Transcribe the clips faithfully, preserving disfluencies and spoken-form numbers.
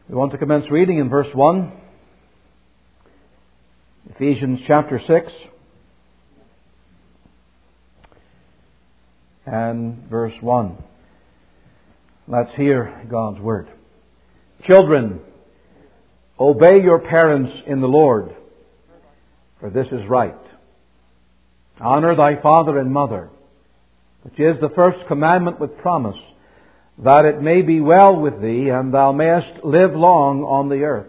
We want to commence reading in verse one. Ephesians chapter six. And verse one. Let's hear God's Word. Children, obey your parents in the Lord, for this is right. Honor thy father and mother, which is the first commandment with promise, that it may be well with thee, and thou mayest live long on the earth.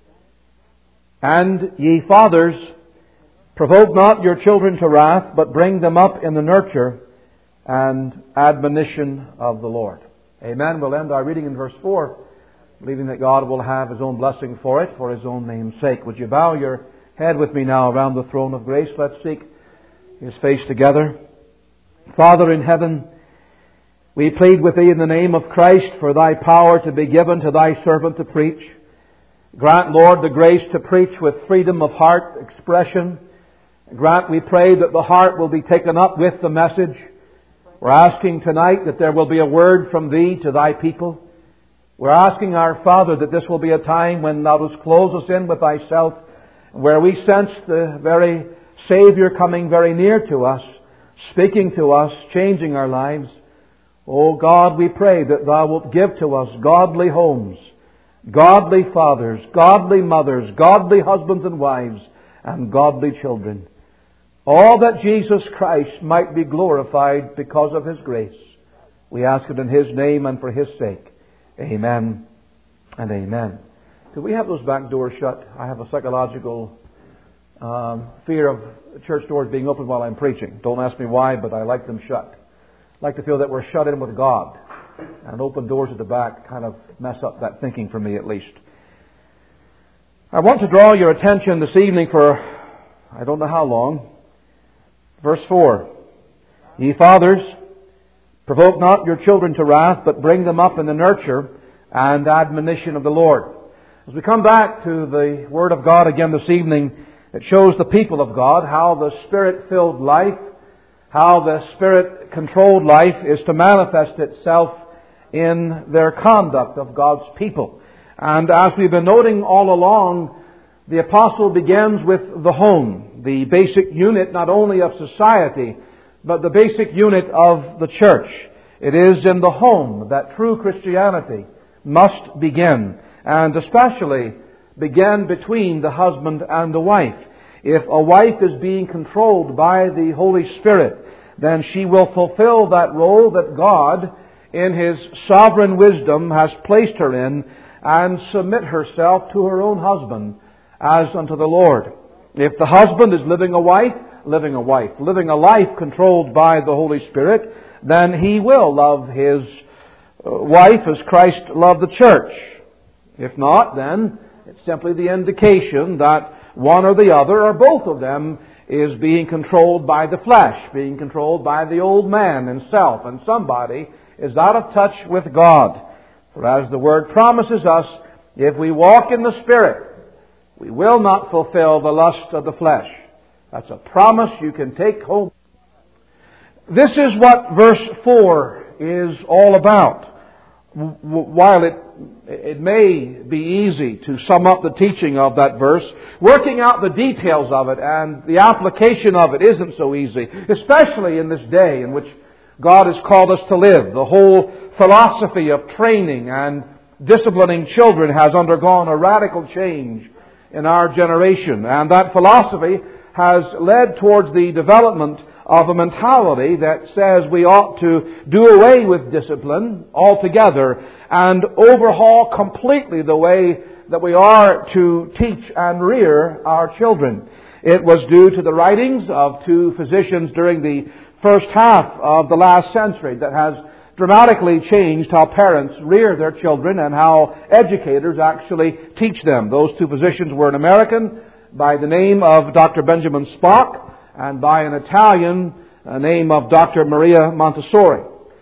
And ye fathers, provoke not your children to wrath, but bring them up in the nurture and admonition of the Lord. Amen. We'll end our reading in verse four, believing that God will have His own blessing for it, for His own name's sake. Would you bow your head with me now around the throne of grace? Let's seek His face together. Father in heaven, we plead with Thee in the name of Christ for Thy power to be given to Thy servant to preach. Grant, Lord, the grace to preach with freedom of heart expression. Grant, we pray, that the heart will be taken up with the message. We're asking tonight that there will be a word from Thee to Thy people. We're asking, our Father, that this will be a time when Thou dost close us in with Thyself, where we sense the very Savior coming very near to us, speaking to us, changing our lives. Oh God, we pray that Thou wilt give to us godly homes, godly fathers, godly mothers, godly husbands and wives, and godly children. All that Jesus Christ might be glorified because of His grace. We ask it in His name and for His sake. Amen and amen. Do we have those back doors shut? I have a psychological um, fear of church doors being open while I'm preaching. Don't ask me why, but I like them shut. I like to feel that we're shut in with God. And open doors at the back kind of mess up that thinking for me, at least. I want to draw your attention this evening for I don't know how long. Verse four. Ye fathers, provoke not your children to wrath, but bring them up in the nurture and admonition of the Lord. As we come back to the Word of God again this evening, it shows the people of God how the Spirit-filled life, how the Spirit-controlled life is to manifest itself in their conduct of God's people. And as we've been noting all along, the Apostle begins with the home, the basic unit not only of society, but the basic unit of the church. It is in the home that true Christianity must begin, and especially begin between the husband and the wife. If a wife is being controlled by the Holy Spirit, then she will fulfill that role that God, in His sovereign wisdom, has placed her in, and submit herself to her own husband as unto the Lord. If the husband is living a wife, living a wife, living a life controlled by the Holy Spirit, then he will love his wife as Christ loved the church. If not, then it's simply the indication that one or the other, or both of them, is being controlled by the flesh, being controlled by the old man and self, and somebody is out of touch with God. For as the Word promises us, if we walk in the Spirit, we will not fulfill the lust of the flesh. That's a promise you can take home. This is what verse four is all about. While it it may be easy to sum up the teaching of that verse, working out the details of it and the application of it isn't so easy, especially in this day in which God has called us to live. The whole philosophy of training and disciplining children has undergone a radical change in our generation, and that philosophy has led towards the development of a mentality that says we ought to do away with discipline altogether and overhaul completely the way that we are to teach and rear our children. It was due to the writings of two physicians during the first half of the last century that has dramatically changed how parents rear their children and how educators actually teach them. Those two physicians were an American by the name of Doctor Benjamin Spock, and by an Italian uh, name of Doctor Maria Montessori.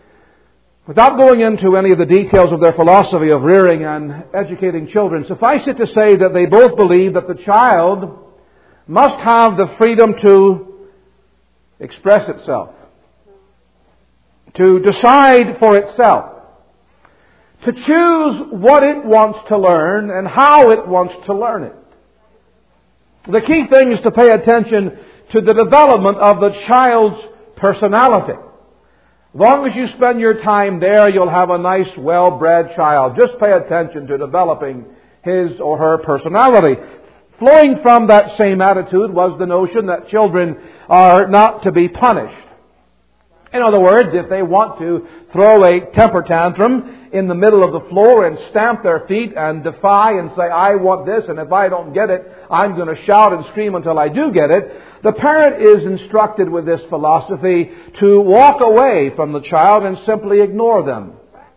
Without going into any of the details of their philosophy of rearing and educating children, suffice it to say that they both believe that the child must have the freedom to express itself, to decide for itself, to choose what it wants to learn and how it wants to learn it. The key thing is to pay attention to the development of the child's personality. As long as you spend your time there, you'll have a nice, well-bred child. Just pay attention to developing his or her personality. Flowing from that same attitude was the notion that children are not to be punished. In other words, if they want to throw a temper tantrum in the middle of the floor and stamp their feet and defy and say, I want this, and if I don't get it, I'm going to shout and scream until I do get it, the parent is instructed with this philosophy to walk away from the child and simply ignore them.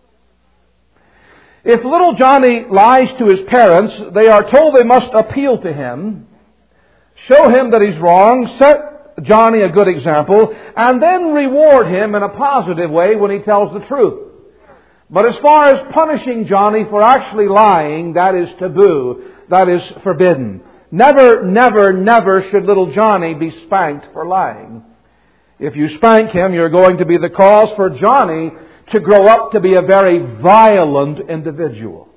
If little Johnny lies to his parents, they are told they must appeal to him, show him that he's wrong, set Johnny a good example, and then reward him in a positive way when he tells the truth. But as far as punishing Johnny for actually lying, that is taboo. That is forbidden. Never, never, never should little Johnny be spanked for lying. If you spank him, you're going to be the cause for Johnny to grow up to be a very violent individual.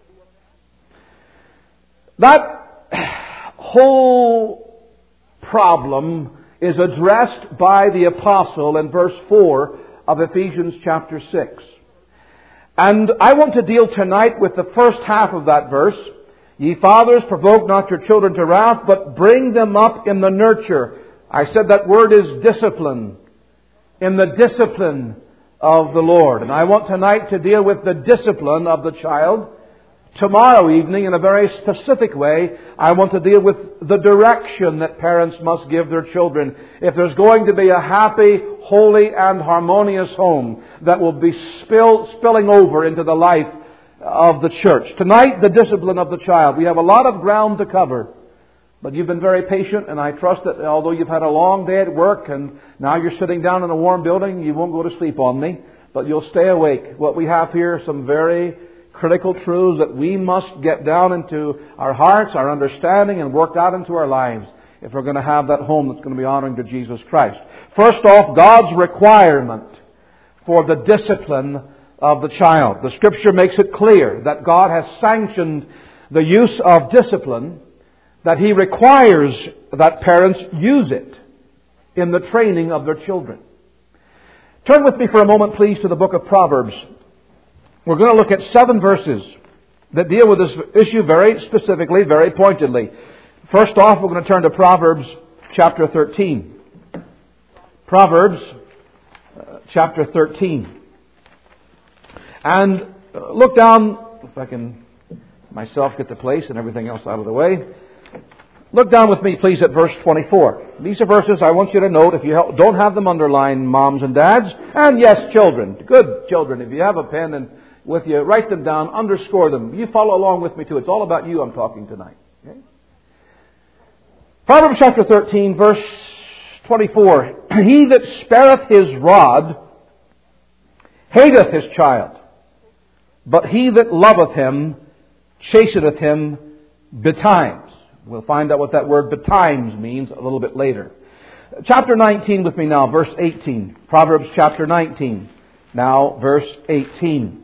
That whole problem is addressed by the apostle in verse four of Ephesians chapter six. And I want to deal tonight with the first half of that verse. Ye fathers, provoke not your children to wrath, but bring them up in the nurture. I said that word is discipline. In the discipline of the Lord. And I want tonight to deal with the discipline of the child. Tomorrow evening, in a very specific way, I want to deal with the direction that parents must give their children if there's going to be a happy, holy, and harmonious home that will be spill, spilling over into the life of the church. Tonight, the discipline of the child. We have a lot of ground to cover, but you've been very patient, and I trust that although you've had a long day at work and now you're sitting down in a warm building, you won't go to sleep on me, but you'll stay awake. What we have here are some very critical truths that we must get down into our hearts, our understanding, and work out into our lives if we're going to have that home that's going to be honoring to Jesus Christ. First off, God's requirement for the discipline of the child. The Scripture makes it clear that God has sanctioned the use of discipline, that He requires that parents use it in the training of their children. Turn with me for a moment, please, to the book of Proverbs. We're going to look at seven verses that deal with this issue very specifically, very pointedly. First off, we're going to turn to Proverbs chapter thirteen. Proverbs uh, chapter thirteen. And uh, look down, if I can myself get the place and everything else out of the way. Look down with me, please, at verse twenty-four. These are verses I want you to note. If you don't have them underlined, moms and dads, and yes, children, good children, if you have a pen and with you, write them down, underscore them. You follow along with me too. It's all about you I'm talking tonight. Okay? Proverbs chapter thirteen, verse twenty-four. He that spareth his rod hateth his child, but he that loveth him chasteneth him betimes. We'll find out what that word betimes means a little bit later. Chapter nineteen with me now, verse eighteen. Proverbs chapter nineteen. Now, verse eighteen.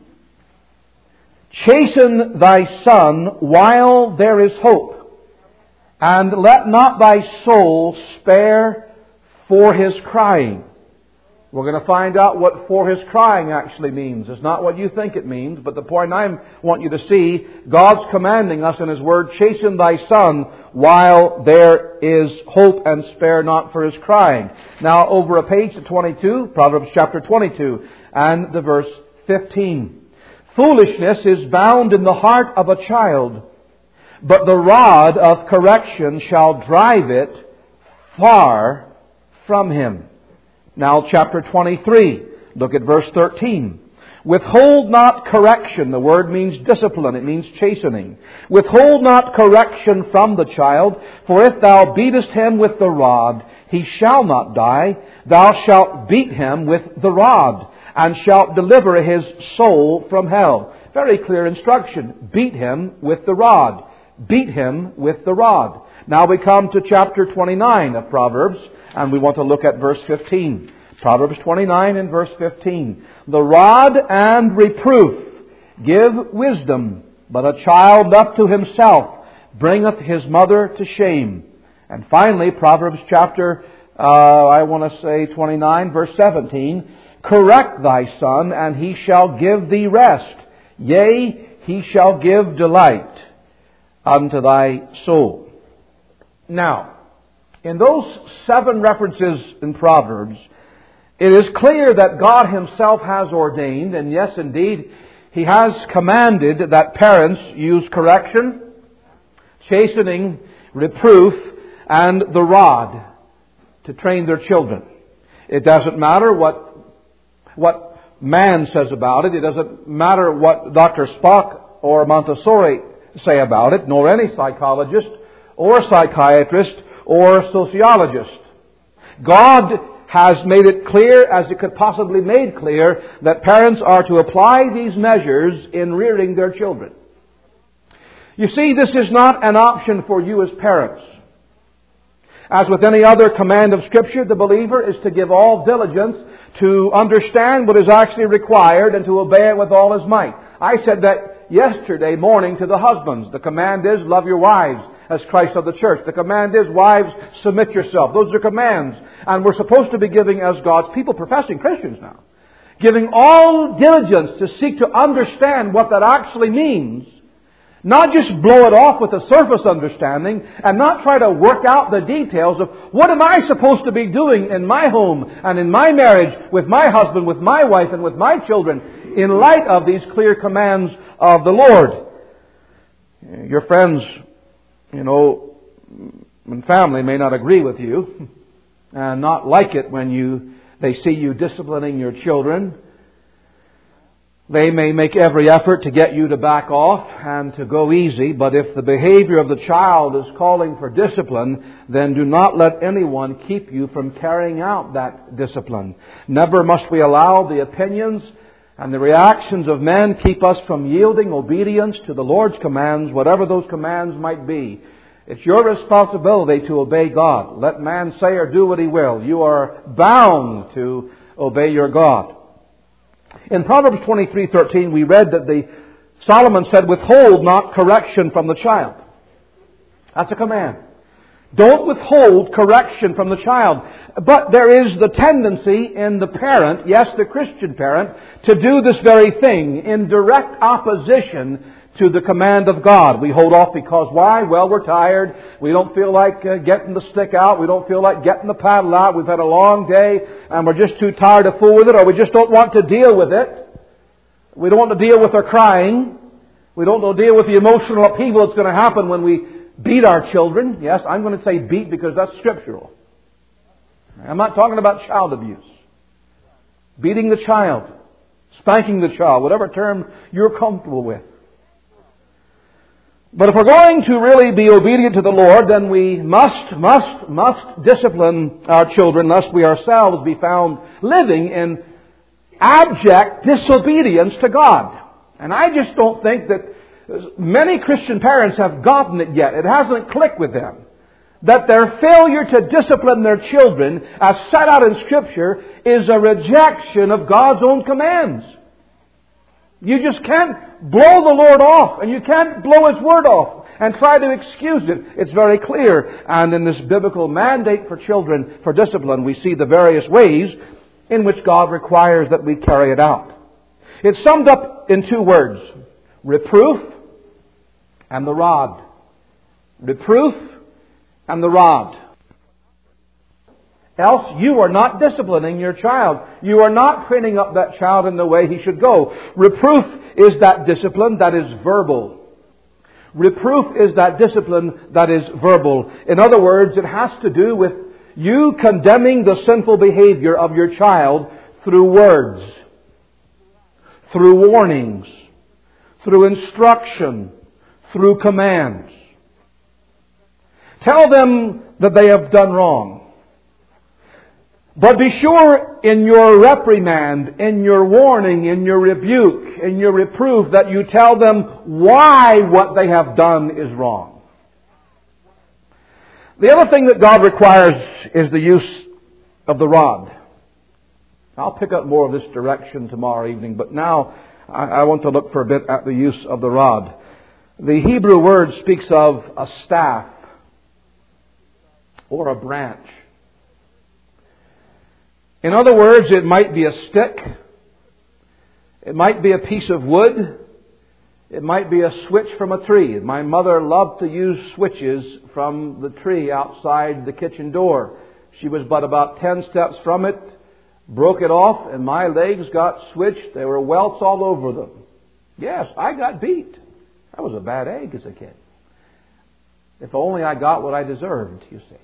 Chasten thy son while there is hope, and let not thy soul spare for his crying. We're going to find out what for his crying actually means. It's not what you think it means, but the point I want you to see, God's commanding us in His Word, chasten thy son while there is hope and spare not for his crying. Now over a page to twenty-two, Proverbs chapter twenty-two and the verse fifteen. Foolishness is bound in the heart of a child, but the rod of correction shall drive it far from him. Now chapter twenty-three, look at verse thirteen. Withhold not correction. The word means discipline. It means chastening. Withhold not correction from the child, for if thou beatest him with the rod, he shall not die. Thou shalt beat him with the rod, and shalt deliver his soul from hell. Very clear instruction. Beat him with the rod. Beat him with the rod. Now we come to chapter twenty-nine of Proverbs, and we want to look at verse fifteen. Proverbs twenty-nine and verse fifteen. The rod and reproof give wisdom, but a child left to himself bringeth his mother to shame. And finally, Proverbs chapter, uh, I want to say twenty-nine, verse seventeen, correct thy son, and he shall give thee rest. Yea, he shall give delight unto thy soul. Now, in those seven references in Proverbs, it is clear that God Himself has ordained, and yes, indeed, He has commanded that parents use correction, chastening, reproof, and the rod to train their children. It doesn't matter what, what man says about it. It doesn't matter what Doctor Spock or Montessori say about it, nor any psychologist or psychiatrist or sociologist. God has made it clear, as it could possibly be made clear, that parents are to apply these measures in rearing their children. You see, this is not an option for you as parents. As with any other command of Scripture, the believer is to give all diligence to understand what is actually required and to obey it with all his might. I said that yesterday morning to the husbands. The command is, love your wives as Christ of the church. The command is, wives, submit yourself. Those are commands. And we're supposed to be giving, as God's people, professing Christians now, giving all diligence to seek to understand what that actually means. Not just blow it off with a surface understanding, and not try to work out the details of what am I supposed to be doing in my home and in my marriage, with my husband, with my wife, and with my children, in light of these clear commands of the Lord. Your friends, you know, and family may not agree with you, and not like it when you they see you disciplining your children. They may make every effort to get you to back off and to go easy, but if the behavior of the child is calling for discipline, then do not let anyone keep you from carrying out that discipline. Never must we allow the opinions and the reactions of men keep us from yielding obedience to the Lord's commands, whatever those commands might be. It's your responsibility to obey God. Let man say or do what he will. You are bound to obey your God. In Proverbs twenty-three thirteen, we read that the Solomon said, withhold not correction from the child. That's a command. Don't withhold correction from the child. But there is the tendency in the parent, yes, the Christian parent, to do this very thing in direct opposition to the command of God. We hold off because why? Well, we're tired. We don't feel like uh, getting the stick out. We don't feel like getting the paddle out. We've had a long day and we're just too tired to fool with it, or we just don't want to deal with it. We don't want to deal with our crying. We don't want to deal with the emotional upheaval that's going to happen when we beat our children. Yes, I'm going to say beat because that's scriptural. I'm not talking about child abuse. Beating the child, spanking the child, whatever term you're comfortable with. But if we're going to really be obedient to the Lord, then we must, must, must discipline our children, lest we ourselves be found living in abject disobedience to God. And I just don't think that many Christian parents have gotten it yet. It hasn't clicked with them. That their failure to discipline their children, as set out in Scripture, is a rejection of God's own commands. You just can't blow the Lord off, and you can't blow His Word off and try to excuse it. It's very clear. And in this biblical mandate for children for discipline, we see the various ways in which God requires that we carry it out. It's summed up in two words: reproof and the rod. Reproof and the rod. Else you are not disciplining your child. You are not training up that child in the way he should go. Reproof is that discipline that is verbal. Reproof is that discipline that is verbal. In other words, it has to do with you condemning the sinful behavior of your child through words, through warnings, through instruction, through commands. Tell them that they have done wrong. But be sure in your reprimand, in your warning, in your rebuke, in your reproof, that you tell them why what they have done is wrong. The other thing that God requires is the use of the rod. I'll pick up more of this direction tomorrow evening, but now I, I want to look for a bit at the use of the rod. The Hebrew word speaks of a staff or a branch. In other words, it might be a stick. It might be a piece of wood. It might be a switch from a tree. My mother loved to use switches from the tree outside the kitchen door. She was but about ten steps from it, broke it off, and my legs got switched. There were welts all over them. Yes, I got beat. I was a bad egg as a kid. If only I got what I deserved, you see.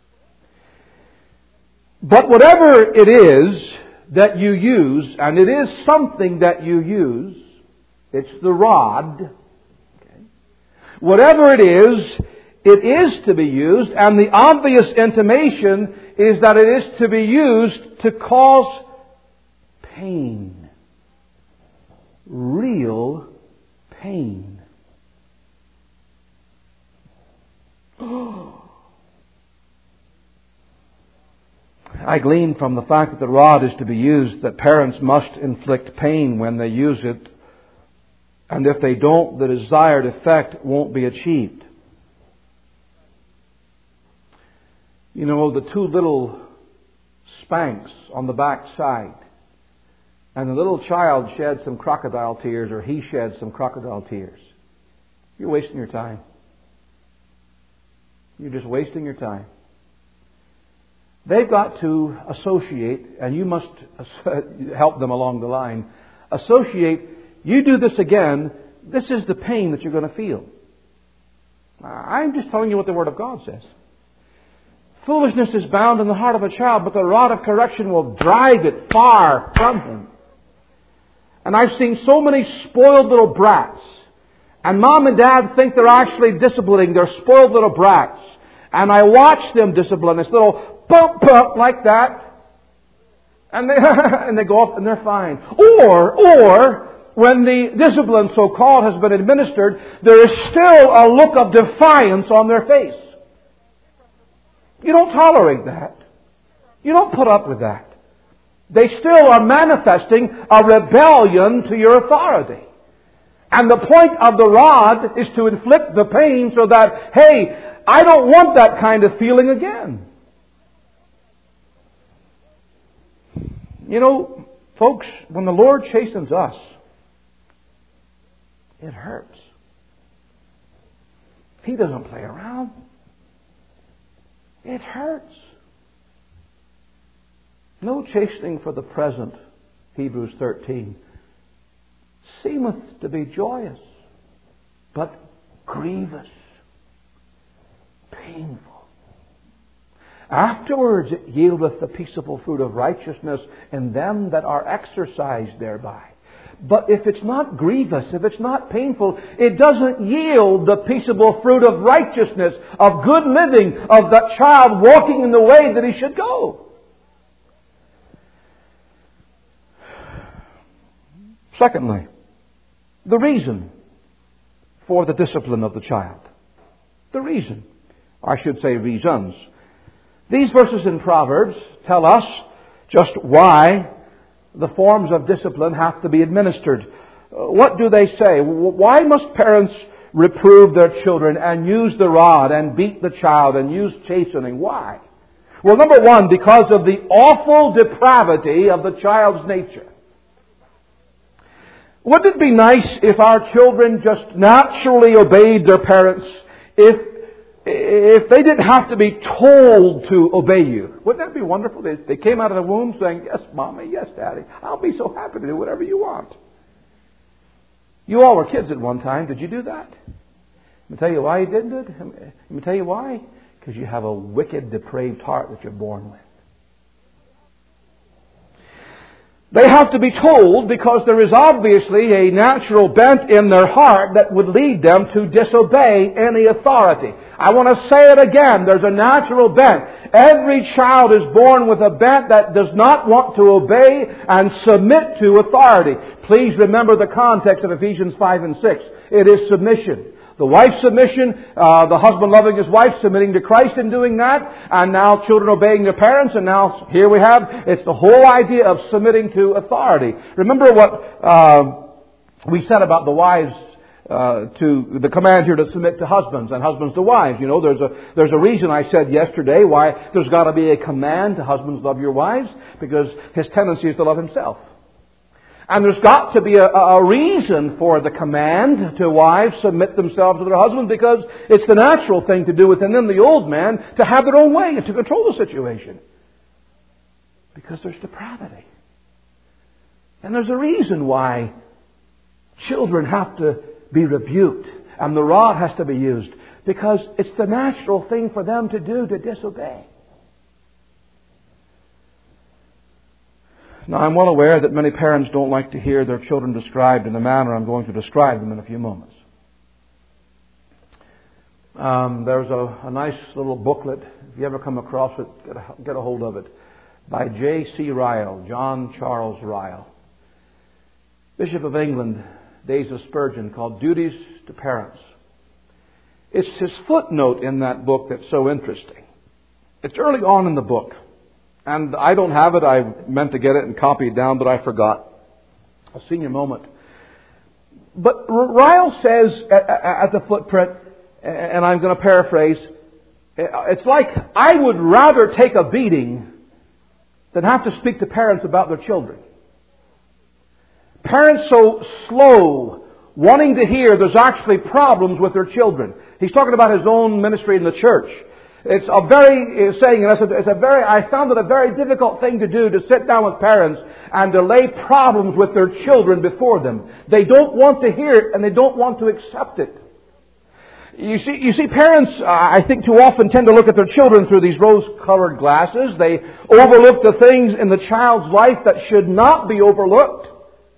But whatever it is that you use, and it is something that you use, it's the rod. Okay. Whatever it is, it is to be used, and the obvious intimation is that it is to be used to cause pain. Real pain. I glean from the fact that the rod is to be used that parents must inflict pain when they use it, and if they don't, the desired effect won't be achieved. You know, the two little spanks on the back side, and the little child sheds some crocodile tears, or he sheds some crocodile tears. You're wasting your time. You're just wasting your time. They've got to associate, and you must help them along the line. Associate, you do this again, this is the pain that you're going to feel. I'm just telling you what the Word of God says. Foolishness is bound in the heart of a child, but the rod of correction will drive it far from him. And I've seen so many spoiled little brats. And mom and dad think they're actually disciplining their spoiled little brats. And I watch them discipline this little bump, bump like that. And they, and they go off and they're fine. Or, or, when the discipline so-called has been administered, there is still a look of defiance on their face. You don't tolerate that. You don't put up with that. They still are manifesting a rebellion to your authority. And the point of the rod is to inflict the pain so that, hey, I don't want that kind of feeling again. You know, folks, when the Lord chastens us, it hurts. He doesn't play around. It hurts. No chastening for the present, Hebrews thirteen, seemeth to be joyous, but grievous, painful. Afterwards it yieldeth the peaceable fruit of righteousness in them that are exercised thereby. But if it's not grievous, if it's not painful, it doesn't yield the peaceable fruit of righteousness, of good living, of that child walking in the way that he should go. Secondly, the reason for the discipline of the child. The reason. I should say reasons. These verses in Proverbs tell us just why the forms of discipline have to be administered. What do they say? Why must parents reprove their children and use the rod and beat the child and use chastening? Why? Well, number one, because of the awful depravity of the child's nature. Wouldn't it be nice if our children just naturally obeyed their parents, if if they didn't have to be told to obey you? Wouldn't that be wonderful? They, they came out of the womb saying, yes, Mommy, yes, Daddy, I'll be so happy to do whatever you want. You all were kids at one time. Did you do that? Let me tell you why you didn't do it. Let me tell you why. Because you have a wicked, depraved heart that you're born with. They have to be told because there is obviously a natural bent in their heart that would lead them to disobey any authority. I want to say it again. There's a natural bent. Every child is born with a bent that does not want to obey and submit to authority. Please remember the context of Ephesians five and six. It is submission. The wife's submission, uh, the husband loving his wife, submitting to Christ in doing that, and now children obeying their parents, and now here we have, it's the whole idea of submitting to authority. Remember what uh, we said about the wives, uh, to the command here to submit to husbands and husbands to wives. You know, there's a, there's a reason I said yesterday why there's got to be a command to husbands love your wives, because his tendency is to love himself. And there's got to be a, a reason for the command to wives submit themselves to their husbands, because it's the natural thing to do within them, the old man, to have their own way and to control the situation. Because there's depravity. And there's a reason why children have to be rebuked and the rod has to be used, because it's the natural thing for them to do, to disobey. Now, I'm well aware that many parents don't like to hear their children described in the manner I'm going to describe them in a few moments. Um, there's a, a nice little booklet, if you ever come across it, get a, get a hold of it, by J C Ryle, John Charles Ryle, Bishop of England, days of Spurgeon, called Duties to Parents. It's his footnote in that book that's so interesting. It's early on in the book. And I don't have it. I meant to get it and copy it down, but I forgot. A senior moment. But Ryle says at the footprint, and I'm going to paraphrase, it's like, I would rather take a beating than have to speak to parents about their children. Parents so slow, wanting to hear there's actually problems with their children. He's talking about his own ministry in the church. It's a very, saying, it's a very, I found it a very difficult thing to do, to sit down with parents and to lay problems with their children before them. They don't want to hear it and they don't want to accept it. You see, you see, parents, uh, I think too often tend to look at their children through these rose-colored glasses. They overlook the things in the child's life that should not be overlooked.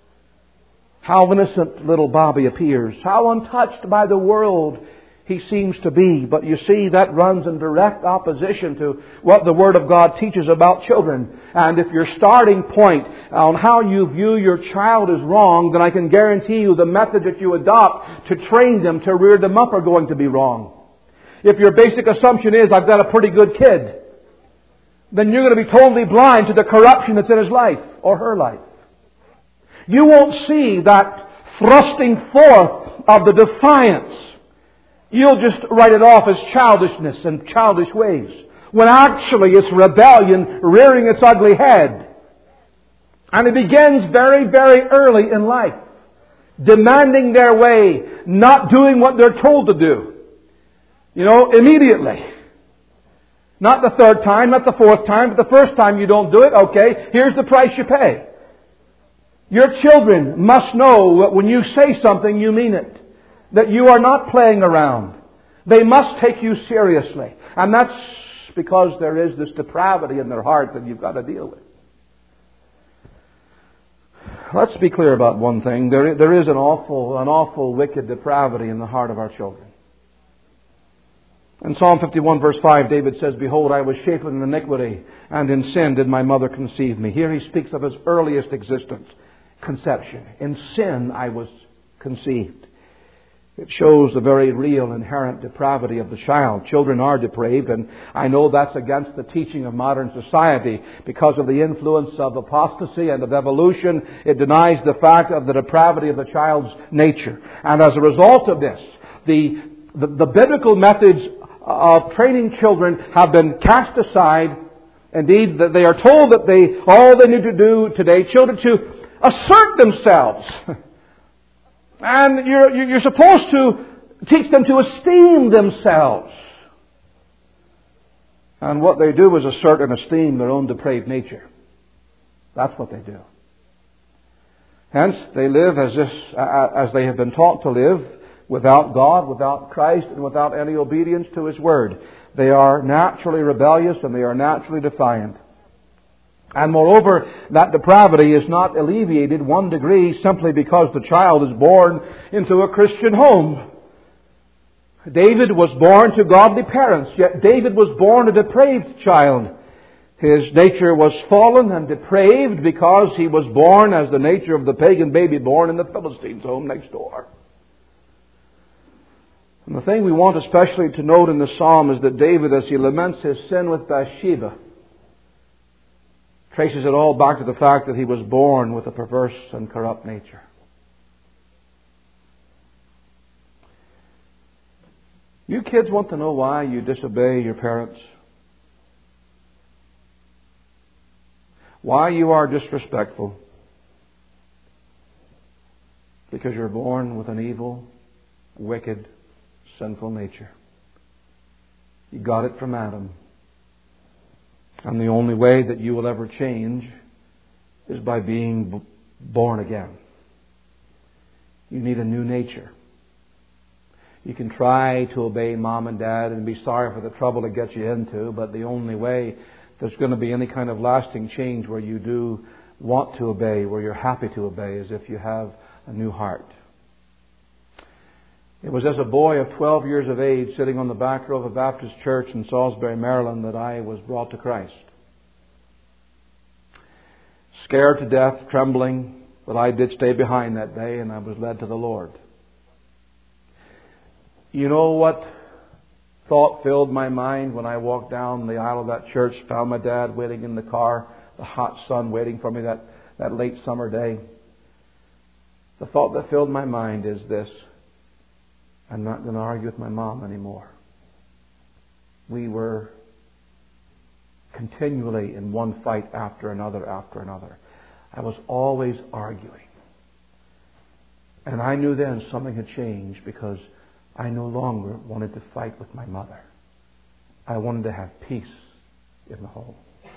How innocent little Bobby appears. How untouched by the world he seems to be. But you see, that runs in direct opposition to what the Word of God teaches about children. And if your starting point on how you view your child is wrong, then I can guarantee you the method that you adopt to train them, to rear them up, are going to be wrong. If your basic assumption is, I've got a pretty good kid, then you're going to be totally blind to the corruption that's in his life or her life. You won't see that thrusting forth of the defiance. You'll just write it off as childishness and childish ways, when actually it's rebellion rearing its ugly head. And it begins very, very early in life, demanding their way, not doing what they're told to do. You know, immediately. Not the third time, not the fourth time, but the first time you don't do it, okay, here's the price you pay. Your children must know that when you say something, you mean it. That you are not playing around. They must take you seriously. And that's because there is this depravity in their heart that you've got to deal with. Let's be clear about one thing. There, there is an awful, an awful wicked depravity in the heart of our children. In Psalm fifty-one verse five, David says, "Behold, I was shapen in iniquity, and in sin did my mother conceive me." Here he speaks of his earliest existence, conception. In sin I was conceived. It shows the very real inherent depravity of the child. Children are depraved, and I know that's against the teaching of modern society because of the influence of apostasy and of evolution. It denies the fact of the depravity of the child's nature. And as a result of this, the, the, the biblical methods of training children have been cast aside. Indeed, they are told that they all they need to do today, children, to assert themselves. And you're, you're supposed to teach them to esteem themselves. And what they do is assert and esteem their own depraved nature. That's what they do. Hence, they live as if, as they have been taught to live, without God, without Christ, and without any obedience to His Word. They are naturally rebellious and they are naturally defiant. And moreover, that depravity is not alleviated one degree simply because the child is born into a Christian home. David was born to godly parents, yet David was born a depraved child. His nature was fallen and depraved because he was born as the nature of the pagan baby born in the Philistines' home next door. And the thing we want especially to note in the psalm is that David, as he laments his sin with Bathsheba, traces it all back to the fact that he was born with a perverse and corrupt nature. You kids want to know why you disobey your parents? Why you are disrespectful? Because you're born with an evil, wicked, sinful nature. You got it from Adam. And the only way that you will ever change is by being b- born again. You need a new nature. You can try to obey mom and dad and be sorry for the trouble it gets you into, but the only way there's going to be any kind of lasting change where you do want to obey, where you're happy to obey, is if you have a new heart. It was as a boy of twelve years of age, sitting on the back row of a Baptist church in Salisbury, Maryland, that I was brought to Christ. Scared to death, trembling, but I did stay behind that day, and I was led to the Lord. You know what thought filled my mind when I walked down the aisle of that church, found my dad waiting in the car, the hot sun waiting for me that, that late summer day? The thought that filled my mind is this: I'm not going to argue with my mom anymore. We were continually in one fight after another after another. I was always arguing. And I knew then something had changed, because I no longer wanted to fight with my mother. I wanted to have peace in the home.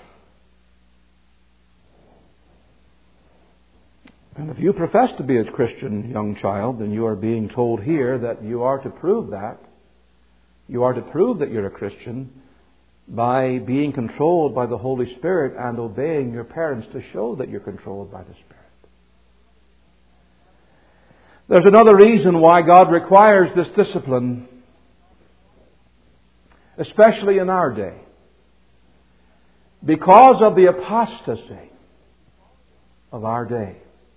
And if you profess to be a Christian young child, then you are being told here that you are to prove that. You are to prove that you're a Christian by being controlled by the Holy Spirit and obeying your parents to show that you're controlled by the Spirit. There's another reason why God requires this discipline, especially in our day. Because of the apostasy of our day.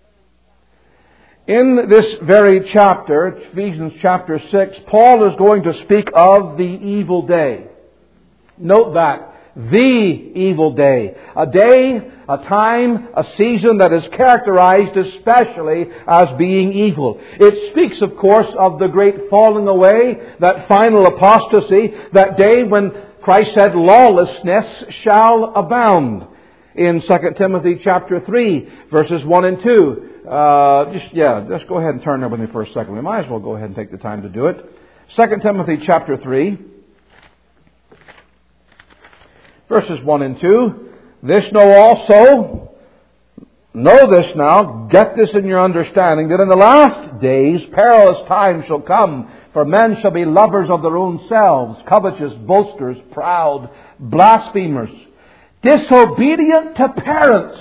In this very chapter, Ephesians chapter six, Paul is going to speak of the evil day. Note that. The evil day. A day, a time, a season that is characterized especially as being evil. It speaks, of course, of the great falling away, that final apostasy, that day when Christ said, lawlessness shall abound. In Second Timothy chapter three, verses one and two. Uh, just, yeah, just go ahead and turn there with me for a second. We might as well go ahead and take the time to do it. Second Timothy chapter three. Verses one and two. This know also, know this now, get this in your understanding, that in the last days perilous times shall come, for men shall be lovers of their own selves, covetous, boasters, proud, blasphemers, disobedient to parents.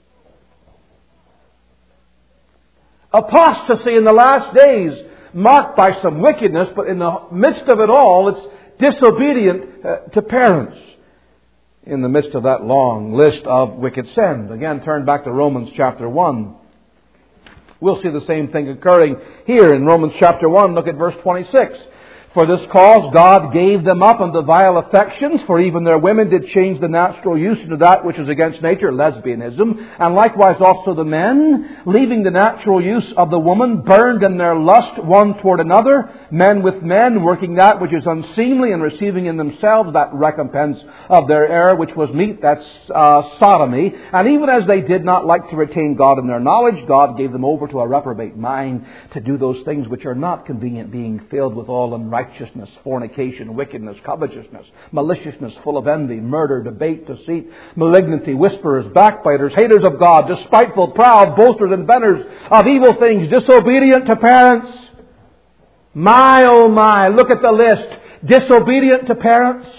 Apostasy in the last days, marked by some wickedness, but in the midst of it all, it's disobedient uh, to parents. In the midst of that long list of wicked sins. Again, turn back to Romans chapter one. We'll see the same thing occurring here in Romans chapter one. Look at verse twenty-six. For this cause God gave them up unto vile affections, for even their women did change the natural use into that which is against nature, lesbianism. And likewise also the men, leaving the natural use of the woman, burned in their lust one toward another, men with men, working that which is unseemly, and receiving in themselves that recompense of their error which was meet, that's uh, sodomy. And even as they did not like to retain God in their knowledge, God gave them over to a reprobate mind to do those things which are not convenient, being filled with all unrighteousness. Righteousness, fornication, wickedness, covetousness, maliciousness, full of envy, murder, debate, deceit, malignity, whisperers, backbiters, haters of God, despiteful, proud, boasters, inventors of evil things, disobedient to parents. My, oh my, look at the list. Disobedient to parents.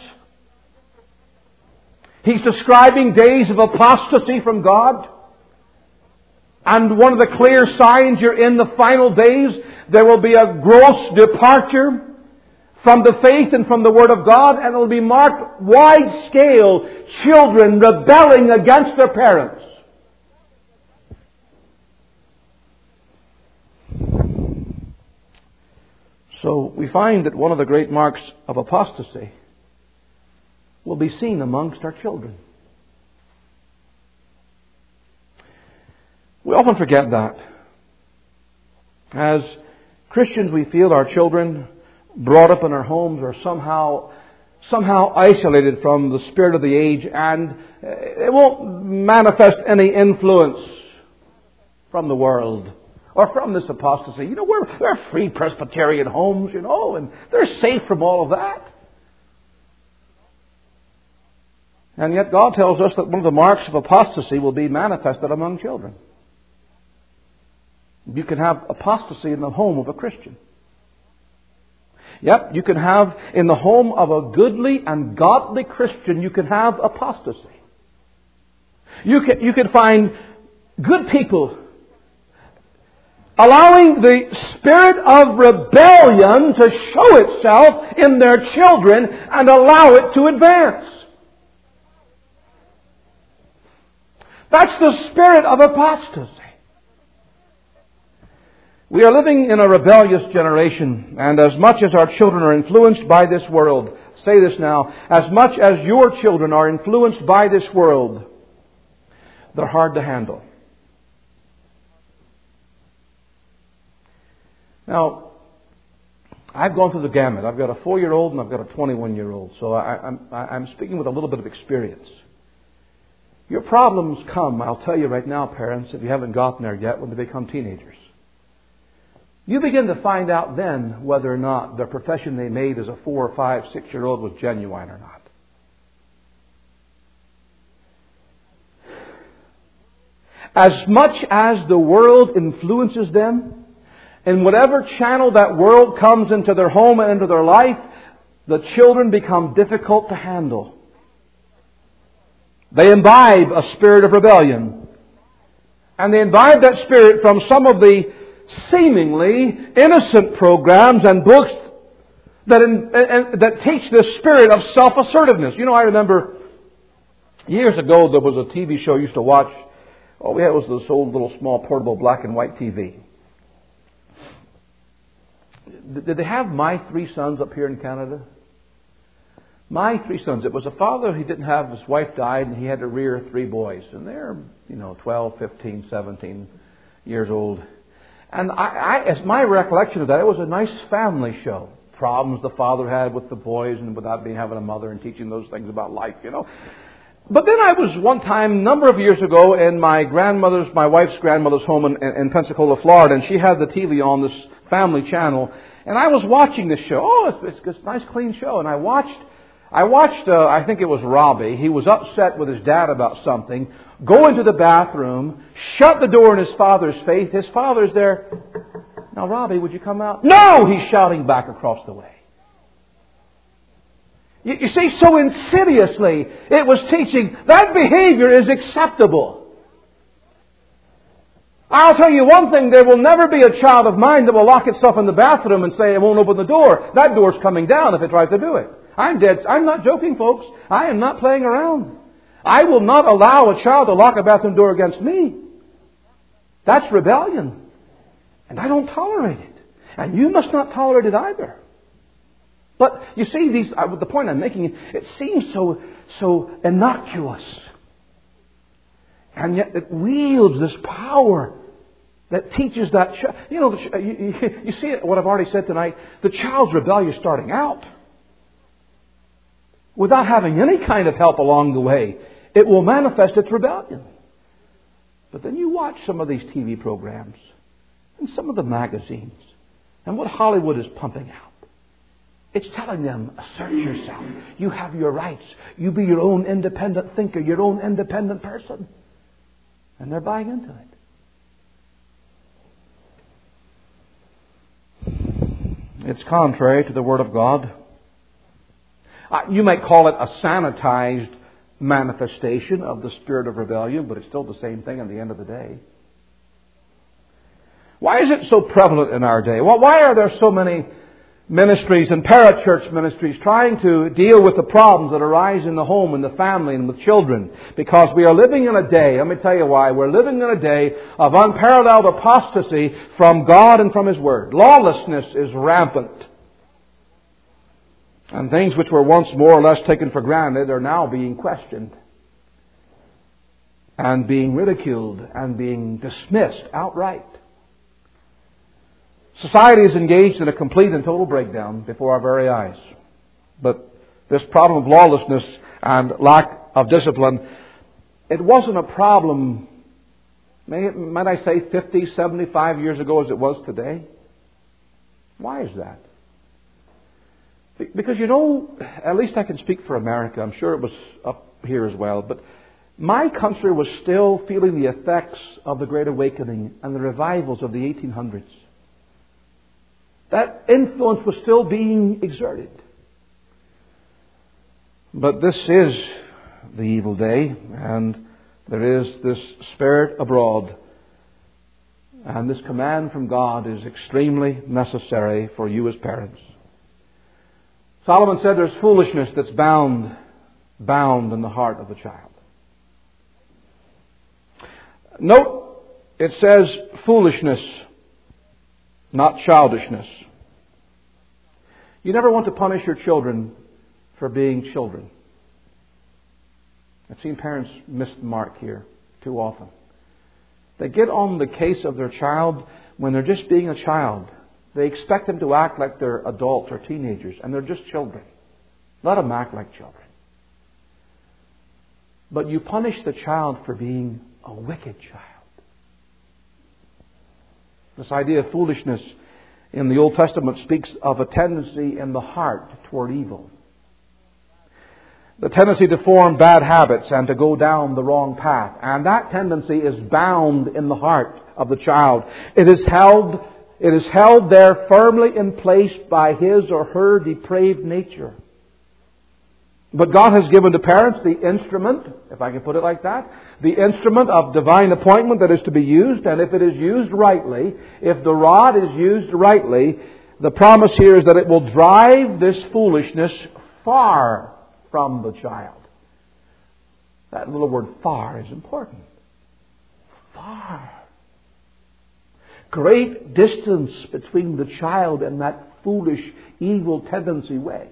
He's describing days of apostasy from God. And one of the clear signs you're in the final days, there will be a gross departure from the faith and from the Word of God, and it will be marked wide scale, children rebelling against their parents. So we find that one of the great marks of apostasy will be seen amongst our children. We often forget that. As Christians, we feel our children brought up in our homes are somehow somehow isolated from the spirit of the age, and it won't manifest any influence from the world or from this apostasy. You know, we're, we're free Presbyterian homes, you know, and they're safe from all of that. And yet God tells us that one of the marks of apostasy will be manifested among children. You can have apostasy in the home of a Christian. Yep, you can have in the home of a goodly and godly Christian, you can have apostasy. You can, you can find good people allowing the spirit of rebellion to show itself in their children and allow it to advance. That's the spirit of apostasy. We are living in a rebellious generation, and as much as our children are influenced by this world, say this now, as much as your children are influenced by this world, they're hard to handle. Now, I've gone through the gamut. I've got a four-year-old and I've got a twenty-one-year-old, so I, I'm, I'm speaking with a little bit of experience. Your problems come, I'll tell you right now, parents, if you haven't gotten there yet, when they become teenagers. You begin to find out then whether or not the profession they made as a four or five, six-year-old was genuine or not. As much as the world influences them, in whatever channel that world comes into their home and into their life, the children become difficult to handle. They imbibe a spirit of rebellion. And they imbibe that spirit from some of the seemingly innocent programs and books that in, and, that teach this spirit of self-assertiveness. You know, I remember years ago there was a T V show I used to watch. All we had was this old little small portable black and white T V. Did they have My Three Sons up here in Canada? My Three Sons. It was a father, he didn't have, his wife died, and he had to rear three boys. And they're, you know, twelve, fifteen, seventeen years old. And I, I, as my recollection of that, it was a nice family show. Problems the father had with the boys and without being having a mother and teaching those things about life, you know. But then I was one time, a number of years ago, in my grandmother's, my wife's grandmother's home in, in Pensacola, Florida, and she had the T V on, this family channel, and I was watching this show. Oh, it's, it's a nice, clean show. And I watched, I watched, uh, I think it was Robbie. He was upset with his dad about something. Go into the bathroom, shut the door in his father's face. His father's there. Now, Robbie, would you come out? No! He's shouting back across the way. You, you see, so insidiously, it was teaching that behavior is acceptable. I'll tell you one thing, there will never be a child of mine that will lock itself in the bathroom and say it won't open the door. That door's coming down if it tries to do it. I'm dead. I'm not joking, folks. I am not playing around. I will not allow a child to lock a bathroom door against me. That's rebellion. And I don't tolerate it. And you must not tolerate it either. But you see, these, uh, the point I'm making, it seems so, so innocuous. And yet it wields this power that teaches that child. You know, the, you, you, you see what I've already said tonight. The child's rebellion is starting out. Without having any kind of help along the way, it will manifest its rebellion. But then you watch some of these T V programs and some of the magazines and what Hollywood is pumping out. It's telling them, assert yourself. You have your rights. You be your own independent thinker, your own independent person. And they're buying into it. It's contrary to the Word of God. Uh, you might call it a sanitized manifestation of the spirit of rebellion, but it's still the same thing at the end of the day. Why is it so prevalent in our day? Well, why are there so many ministries and parachurch ministries trying to deal with the problems that arise in the home and the family and with children? Because we are living in a day, let me tell you why, we're living in a day of unparalleled apostasy from God and from His Word. Lawlessness is rampant. And things which were once more or less taken for granted are now being questioned and being ridiculed and being dismissed outright. Society is engaged in a complete and total breakdown before our very eyes. But this problem of lawlessness and lack of discipline, it wasn't a problem, may, might I say, fifty, seventy-five years ago as it was today. Why is that? Because, you know, at least I can speak for America. I'm sure it was up here as well. But my country was still feeling the effects of the Great Awakening and the revivals of the eighteen hundreds. That influence was still being exerted. But this is the evil day, and there is this spirit abroad. And this command from God is extremely necessary for you as parents. Solomon said there's foolishness that's bound, bound in the heart of the child. Note, it says foolishness, not childishness. You never want to punish your children for being children. I've seen parents miss the mark here too often. They get on the case of their child when they're just being a child. They expect them to act like they're adults or teenagers, and they're just children. Let them act like children. But you punish the child for being a wicked child. This idea of foolishness in the Old Testament speaks of a tendency in the heart toward evil. The tendency to form bad habits and to go down the wrong path. And that tendency is bound in the heart of the child. It is held, it is held there firmly in place by his or her depraved nature. But God has given to parents the instrument, if I can put it like that, the instrument of divine appointment that is to be used. And if it is used rightly, if the rod is used rightly, the promise here is that it will drive this foolishness far from the child. That little word far is important. Far. Great distance between the child and that foolish, evil tendency way.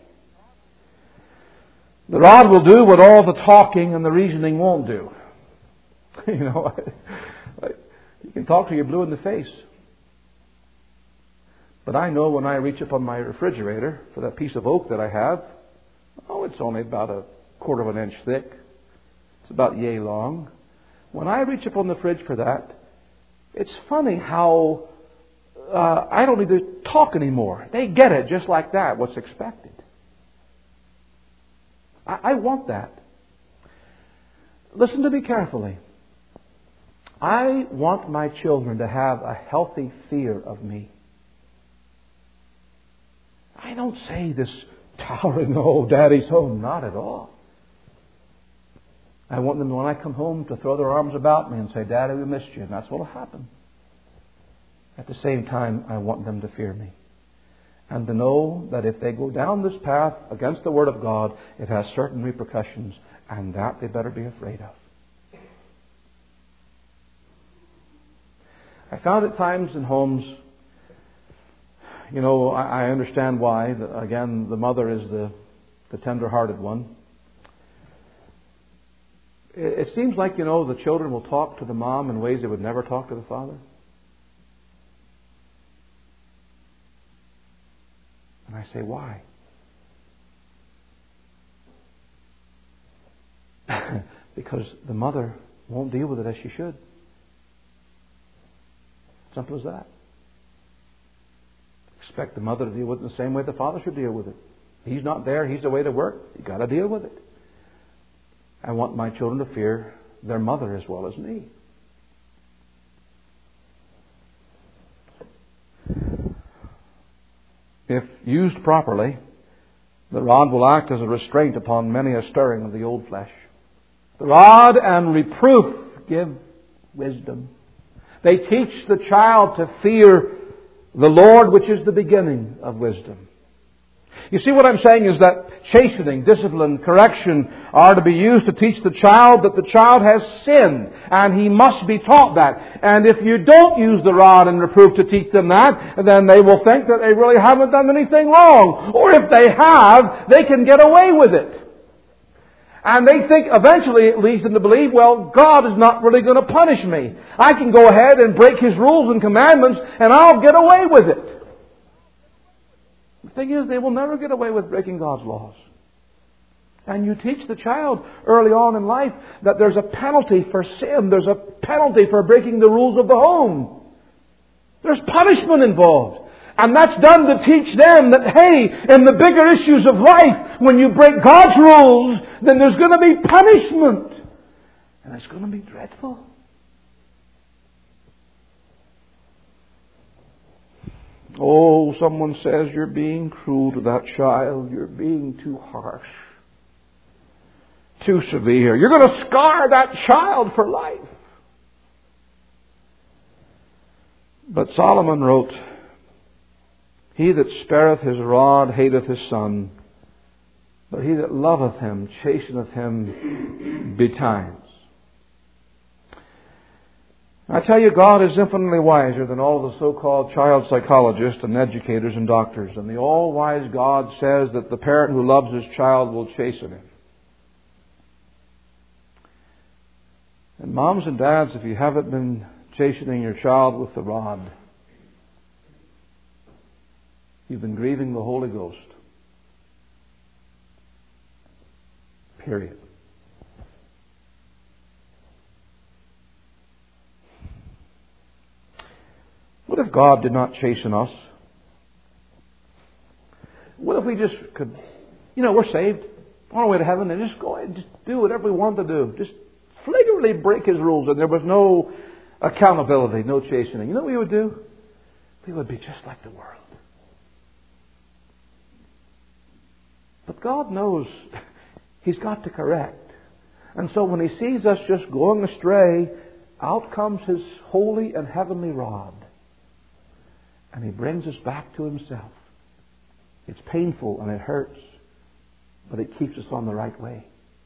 The rod will do what all the talking and the reasoning won't do. You know, you can talk till you're blue in the face. But I know when I reach up on my refrigerator for that piece of oak that I have, oh, it's only about a quarter of an inch thick. It's about yay long. When I reach up on the fridge for that, it's funny how uh, I don't need to talk anymore. They get it just like that, what's expected. I, I want that. Listen to me carefully. I want my children to have a healthy fear of me. I don't say this towering, oh, Daddy's home. Not at all. I want them, when I come home, to throw their arms about me and say, Daddy, we missed you. And that's what will happen. At the same time, I want them to fear me. And to know that if they go down this path against the Word of God, it has certain repercussions, and that they better be afraid of. I found at times in homes, you know, I, I understand why. Again, the mother is the, the tender-hearted one. It, it seems like, you know, the children will talk to the mom in ways they would never talk to the father. And I say, why? Because the mother won't deal with it as she should. Simple as that. Expect the mother to deal with it the same way the father should deal with it. He's not there. He's away to work. You've got to deal with it. I want my children to fear their mother as well as me. If used properly, the rod will act as a restraint upon many a stirring of the old flesh. The rod and reproof give wisdom. They teach the child to fear the Lord, which is the beginning of wisdom. You see, what I'm saying is that chastening, discipline, correction are to be used to teach the child that the child has sinned, and he must be taught that. And if you don't use the rod and reproof to teach them that, then they will think that they really haven't done anything wrong. Or if they have, they can get away with it. And they think eventually it leads them to believe, well, God is not really going to punish me. I can go ahead and break His rules and commandments and I'll get away with it. thing is, they will never get away with breaking God's laws. And you teach the child early on in life that there's a penalty for sin. There's a penalty for breaking the rules of the home. There's punishment involved. And that's done to teach them that, hey, in the bigger issues of life, when you break God's rules, then there's going to be punishment. And it's going to be dreadful. Oh, someone says you're being cruel to that child. You're being too harsh. Too severe. You're going to scar that child for life. But Solomon wrote, He that spareth his rod hateth his son, but he that loveth him chasteneth him betimes. I tell you, God is infinitely wiser than all the so-called child psychologists and educators and doctors. And the all-wise God says that the parent who loves his child will chasten him. And moms and dads, if you haven't been chastening your child with the rod, you've been grieving the Holy Ghost. Period. What if God did not chasten us? What if we just could, you know, we're saved, on our way to heaven, and just go and just do whatever we want to do. Just flagrantly break His rules, and there was no accountability, no chastening. You know what we would do? We would be just like the world. But God knows He's got to correct. And so when He sees us just going astray, out comes His holy and heavenly rod. And He brings us back to Himself. It's painful and it hurts, but it keeps us on the right way.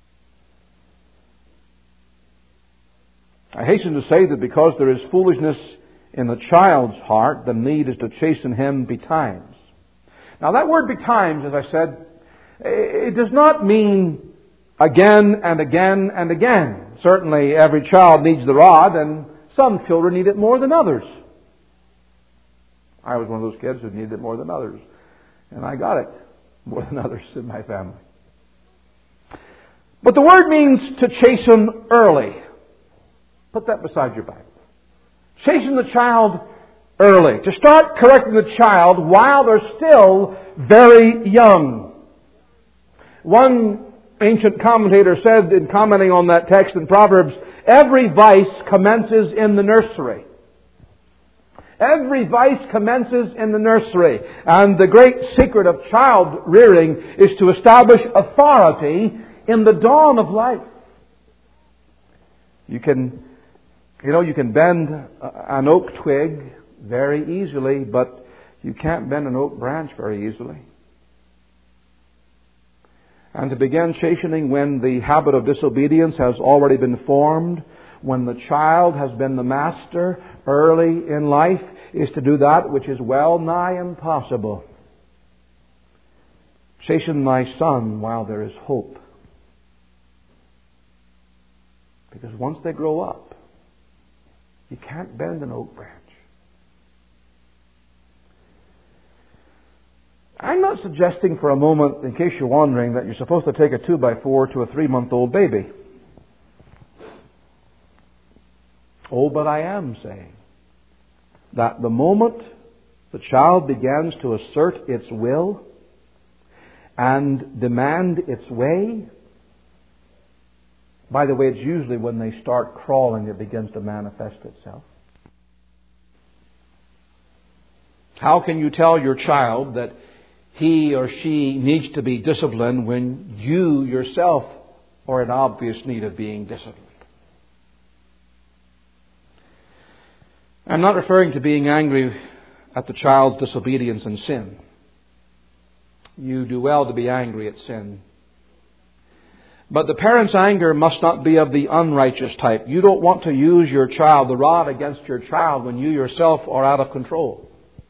I hasten to say that because there is foolishness in the child's heart, the need is to chasten him betimes. Now that word betimes, as I said, it does not mean again and again and again. Certainly every child needs the rod, and some children need it more than others. I was one of those kids who needed it more than others. And I got it more than others in my family. But the word means to chasten early. Put that beside your Bible. Chasten the child early. To start correcting the child while they're still very young. One ancient commentator said in commenting on that text in Proverbs, every vice commences in the nursery. Every vice commences in the nursery. And the great secret of child rearing is to establish authority in the dawn of life. You can, you know, you can bend an oak twig very easily, but you can't bend an oak branch very easily. And to begin chastening when the habit of disobedience has already been formed, when the child has been the master early in life, is to do that which is well nigh impossible. Chasten thy son while there is hope. Because once they grow up, you can't bend an oak branch. I'm not suggesting for a moment, in case you're wondering, that you're supposed to take a two by four to a three-month-old baby. Oh, but I am saying that the moment the child begins to assert its will and demand its way, by the way, it's usually when they start crawling it begins to manifest itself. How can you tell your child that he or she needs to be disciplined when you yourself are in obvious need of being disciplined? I'm not referring to being angry at the child's disobedience and sin. You do well to be angry at sin. But the parent's anger must not be of the unrighteous type. You don't want to use your child, the rod against your child, when you yourself are out of control.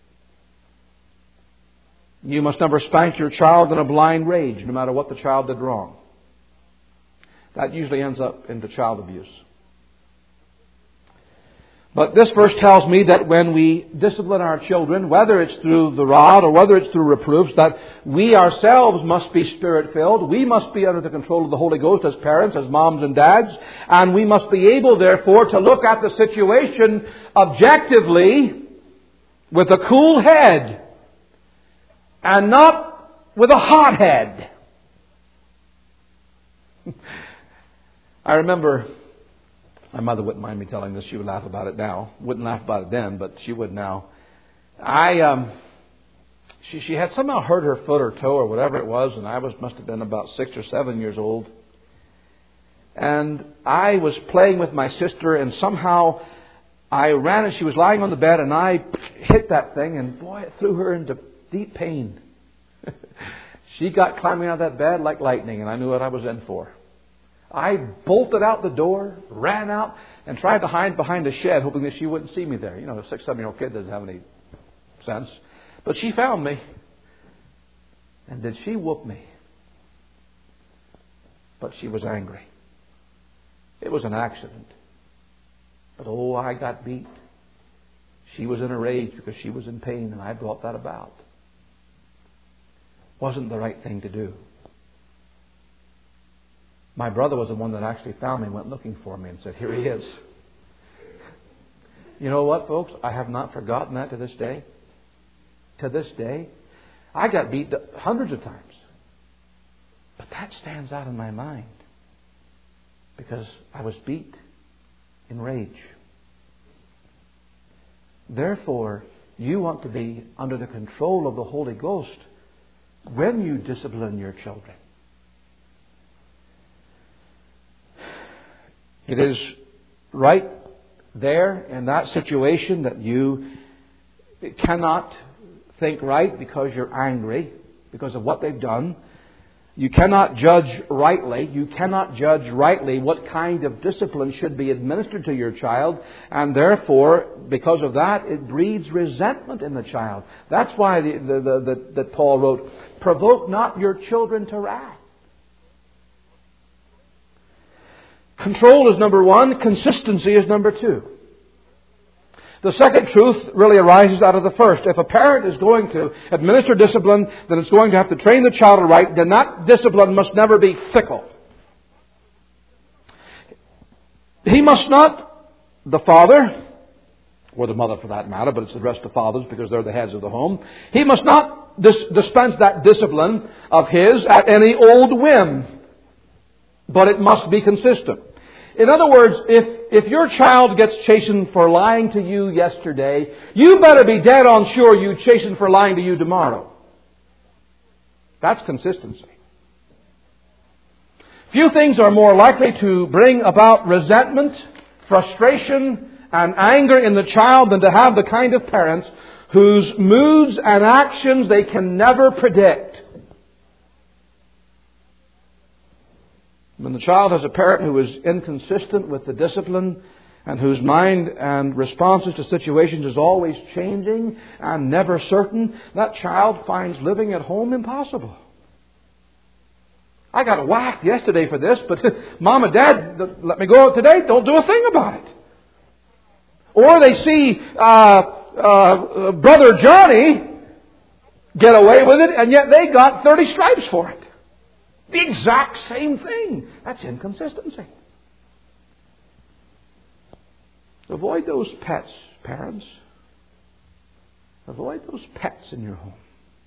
You must never spank your child in a blind rage, no matter what the child did wrong. That usually ends up into child abuse. But this verse tells me that when we discipline our children, whether it's through the rod or whether it's through reproofs, that we ourselves must be Spirit-filled. We must be under the control of the Holy Ghost as parents, as moms and dads. And we must be able, therefore, to look at the situation objectively with a cool head and not with a hot head. I remember... My mother wouldn't mind me telling this. She would laugh about it now. Wouldn't laugh about it then, but she would now. I, um, she, she had somehow hurt her foot or toe or whatever it was, and I was must have been about six or seven years old. And I was playing with my sister, and somehow I ran, and she was lying on the bed, and I hit that thing, and boy, it threw her into deep pain. She got climbing out of that bed like lightning, and I knew what I was in for. I bolted out the door, ran out, and tried to hide behind a shed, hoping that she wouldn't see me there. You know, a six, seven-year-old kid doesn't have any sense. But she found me. And did she whoop me? But she was angry. It was an accident. But oh, I got beat. She was in a rage because she was in pain, and I brought that about. Wasn't the right thing to do. My brother was the one that actually found me and went looking for me and said, here he is. You know what, folks? I have not forgotten that to this day. To this day. I got beat hundreds of times. But that stands out in my mind. Because I was beat in rage. Therefore, you want to be under the control of the Holy Ghost when you discipline your children. It is right there in that situation that you cannot think right because you're angry because of what they've done. You cannot judge rightly. You cannot judge rightly what kind of discipline should be administered to your child. And therefore, because of that, it breeds resentment in the child. That's why the, the, the, the, that Paul wrote, provoke not your children to wrath. Control is number one. Consistency is number two. The second truth really arises out of the first. If a parent is going to administer discipline, then it's going to have to train the child right. Then that discipline must never be fickle. He must not, the father, or the mother for that matter, but it's addressed to fathers because they're the heads of the home. He must not dis- dispense that discipline of his at any old whim. But it must be consistent. In other words, if, if your child gets chastened for lying to you yesterday, you better be dead on sure you chastened for lying to you tomorrow. That's consistency. Few things are more likely to bring about resentment, frustration, and anger in the child than to have the kind of parents whose moods and actions they can never predict. When the child has a parent who is inconsistent with the discipline and whose mind and responses to situations is always changing and never certain, that child finds living at home impossible. I got whacked yesterday for this, but Mom and Dad let me go out today. Don't do a thing about it. Or they see uh, uh, Brother Johnny get away with it, and yet they got thirty stripes for it. The exact same thing. That's inconsistency. Avoid those pets, parents. Avoid those pets in your home.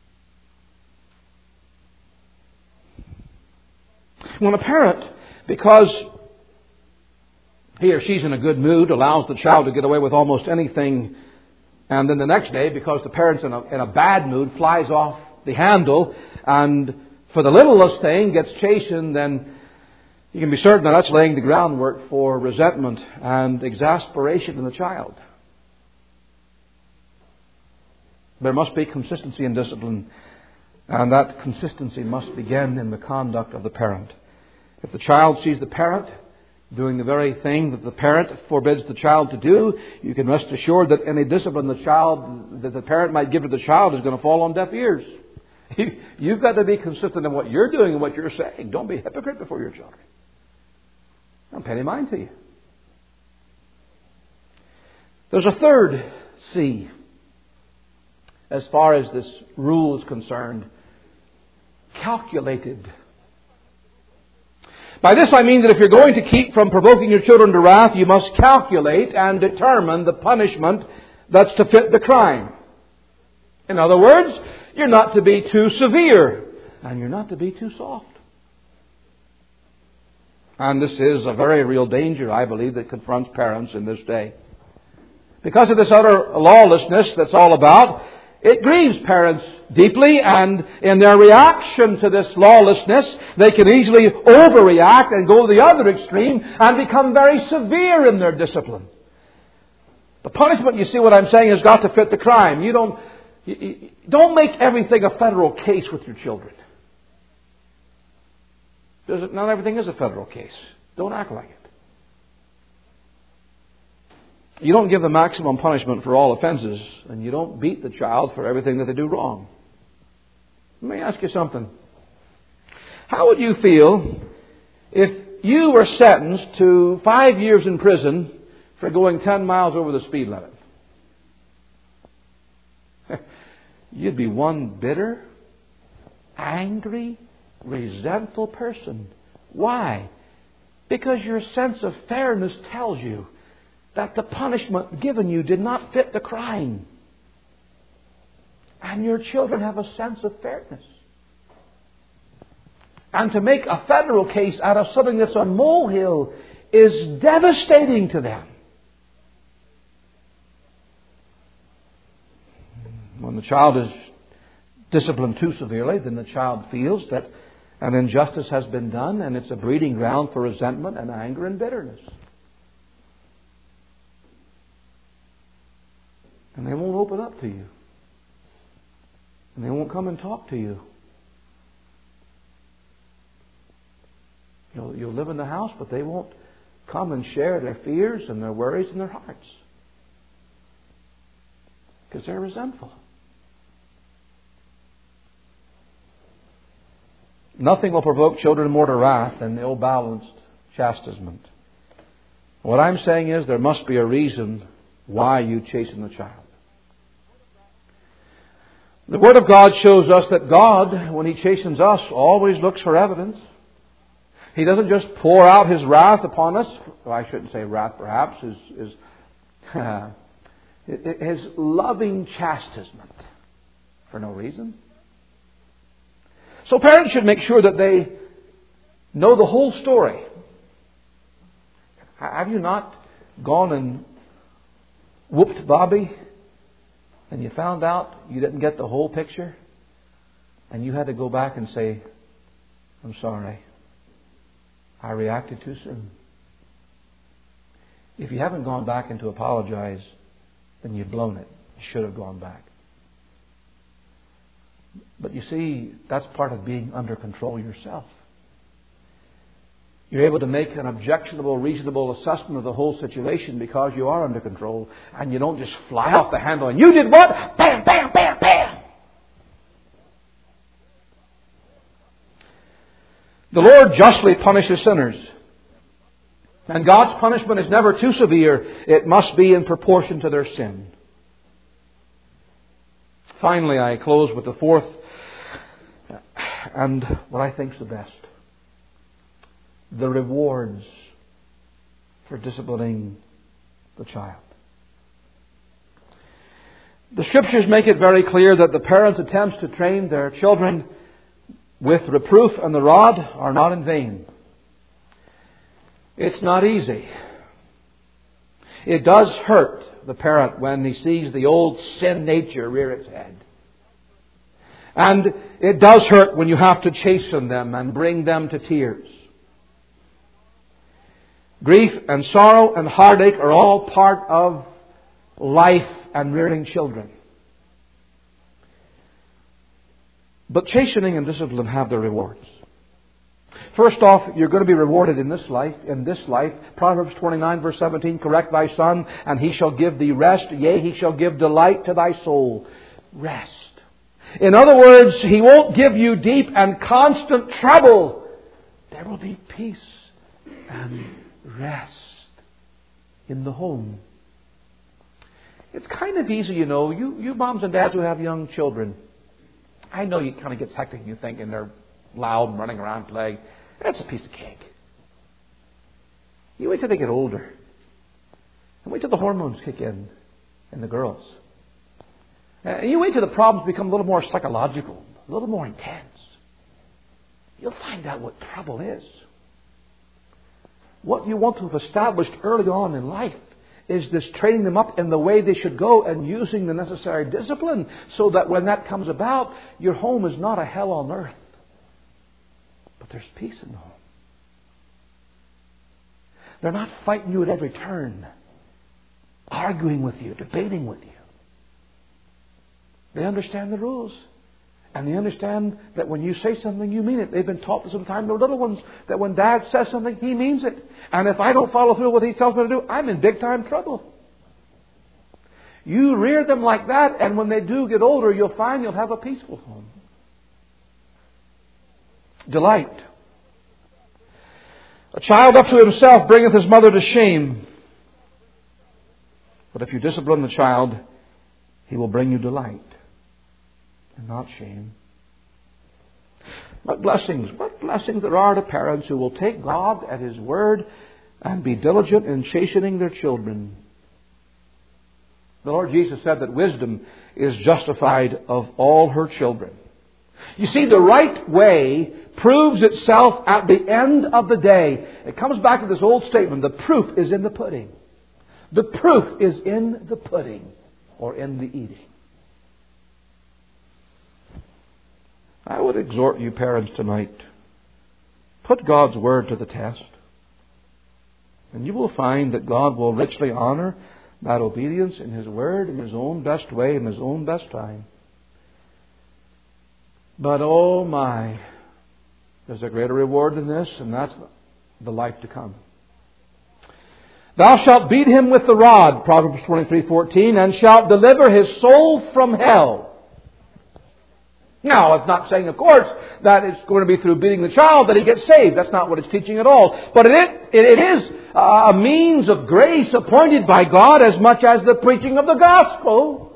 When a parent, because he or she's in a good mood, allows the child to get away with almost anything, and then the next day, because the parent's in a, in a bad mood, flies off the handle, and for the littlest thing gets chastened, then you can be certain that that's laying the groundwork for resentment and exasperation in the child. There must be consistency in discipline, and that consistency must begin in the conduct of the parent. If the child sees the parent doing the very thing that the parent forbids the child to do, you can rest assured that any discipline the child that the parent might give to the child is going to fall on deaf ears. You've got to be consistent in what you're doing and what you're saying. Don't be a hypocrite before your children. Don't pay any mind to you. There's a third C as far as this rule is concerned. Calculated. By this I mean that if you're going to keep from provoking your children to wrath, you must calculate and determine the punishment that's to fit the crime. In other words, you're not to be too severe and you're not to be too soft. And this is a very real danger, I believe, that confronts parents in this day. Because of this utter lawlessness that's all about, it grieves parents deeply, and in their reaction to this lawlessness, they can easily overreact and go to the other extreme and become very severe in their discipline. The punishment, you see what I'm saying, has got to fit the crime. You don't, you, you, don't make everything a federal case with your children. Because not everything is a federal case. Don't act like it. You don't give the maximum punishment for all offenses, and you don't beat the child for everything that they do wrong. Let me ask you something. How would you feel if you were sentenced to five years in prison for going ten miles over the speed limit? You'd be one bitter, angry, resentful person. Why? Because your sense of fairness tells you that the punishment given you did not fit the crime. And your children have a sense of fairness. And to make a federal case out of something that's a molehill is devastating to them. When the child is disciplined too severely, then the child feels that an injustice has been done, and it's a breeding ground for resentment and anger and bitterness. And they won't open up to you. And they won't come and talk to you. You'll, you'll live in the house, but they won't come and share their fears and their worries in their hearts. Because they're resentful. Nothing will provoke children more to wrath than ill-balanced chastisement. What I'm saying is there must be a reason why you chasten the child. The Word of God shows us that God, when He chastens us, always looks for evidence. He doesn't just pour out His wrath upon us. Well, I shouldn't say wrath, perhaps. His, his, uh, his loving chastisement for no reason. So parents should make sure that they know the whole story. Have you not gone and whooped Bobby and you found out you didn't get the whole picture and you had to go back and say, I'm sorry, I reacted too soon? If you haven't gone back and to apologize, then you've blown it. You should have gone back. But you see, that's part of being under control yourself. You're able to make an objectionable, reasonable assessment of the whole situation because you are under control, and you don't just fly off the handle and you did what? Bam, bam, bam, bam. The Lord justly punishes sinners. And God's punishment is never too severe. It must be in proportion to their sin. Finally, I close with the fourth and what I think is the best. The rewards for disciplining the child. The Scriptures make it very clear that the parents' attempts to train their children with reproof and the rod are not in vain. It's not easy. It does hurt the parent when he sees the old sin nature rear its head. And it does hurt when you have to chasten them and bring them to tears. Grief and sorrow and heartache are all part of life and rearing children. But chastening and discipline have their rewards. First off, you're going to be rewarded in this life. In this life, Proverbs twenty-nine verse seventeen, correct thy son, and he shall give thee rest. Yea, he shall give delight to thy soul. Rest. In other words, He won't give you deep and constant trouble. There will be peace and rest in the home. It's kind of easy, you know. You, you moms and dads who have young children, I know you kind of get hectic and you think, and they're loud and running around playing. That's a piece of cake. You wait till they get older. And wait till the hormones kick in in the girls. And you wait till the problems become a little more psychological, a little more intense. You'll find out what trouble is. What you want to have established early on in life is this training them up in the way they should go and using the necessary discipline so that when that comes about, your home is not a hell on earth. But there's peace in the home. They're not fighting you at every turn, arguing with you, debating with you. They understand the rules. And they understand that when you say something, you mean it. They've been taught this from the time they were little ones, that when Dad says something, he means it. And if I don't follow through what he tells me to do, I'm in big time trouble. You rear them like that, and when they do get older, you'll find you'll have a peaceful home. Delight. A child up to himself bringeth his mother to shame. But if you discipline the child, he will bring you delight and not shame. What blessings, what blessings there are to parents who will take God at His word and be diligent in chastening their children. The Lord Jesus said that wisdom is justified of all her children. You see, the right way proves itself at the end of the day. It comes back to this old statement, the proof is in the pudding. The proof is in the pudding or in the eating. I would exhort you parents tonight, put God's word to the test. And you will find that God will richly honor that obedience in His word, in His own best way, in His own best time. But oh my, there's a greater reward than this, and that's the life to come. Thou shalt beat him with the rod, Proverbs twenty-three fourteen, and shalt deliver his soul from hell. Now, it's not saying, of course, that it's going to be through beating the child that he gets saved. That's not what it's teaching at all. But it, it, it is a means of grace appointed by God as much as the preaching of the gospel.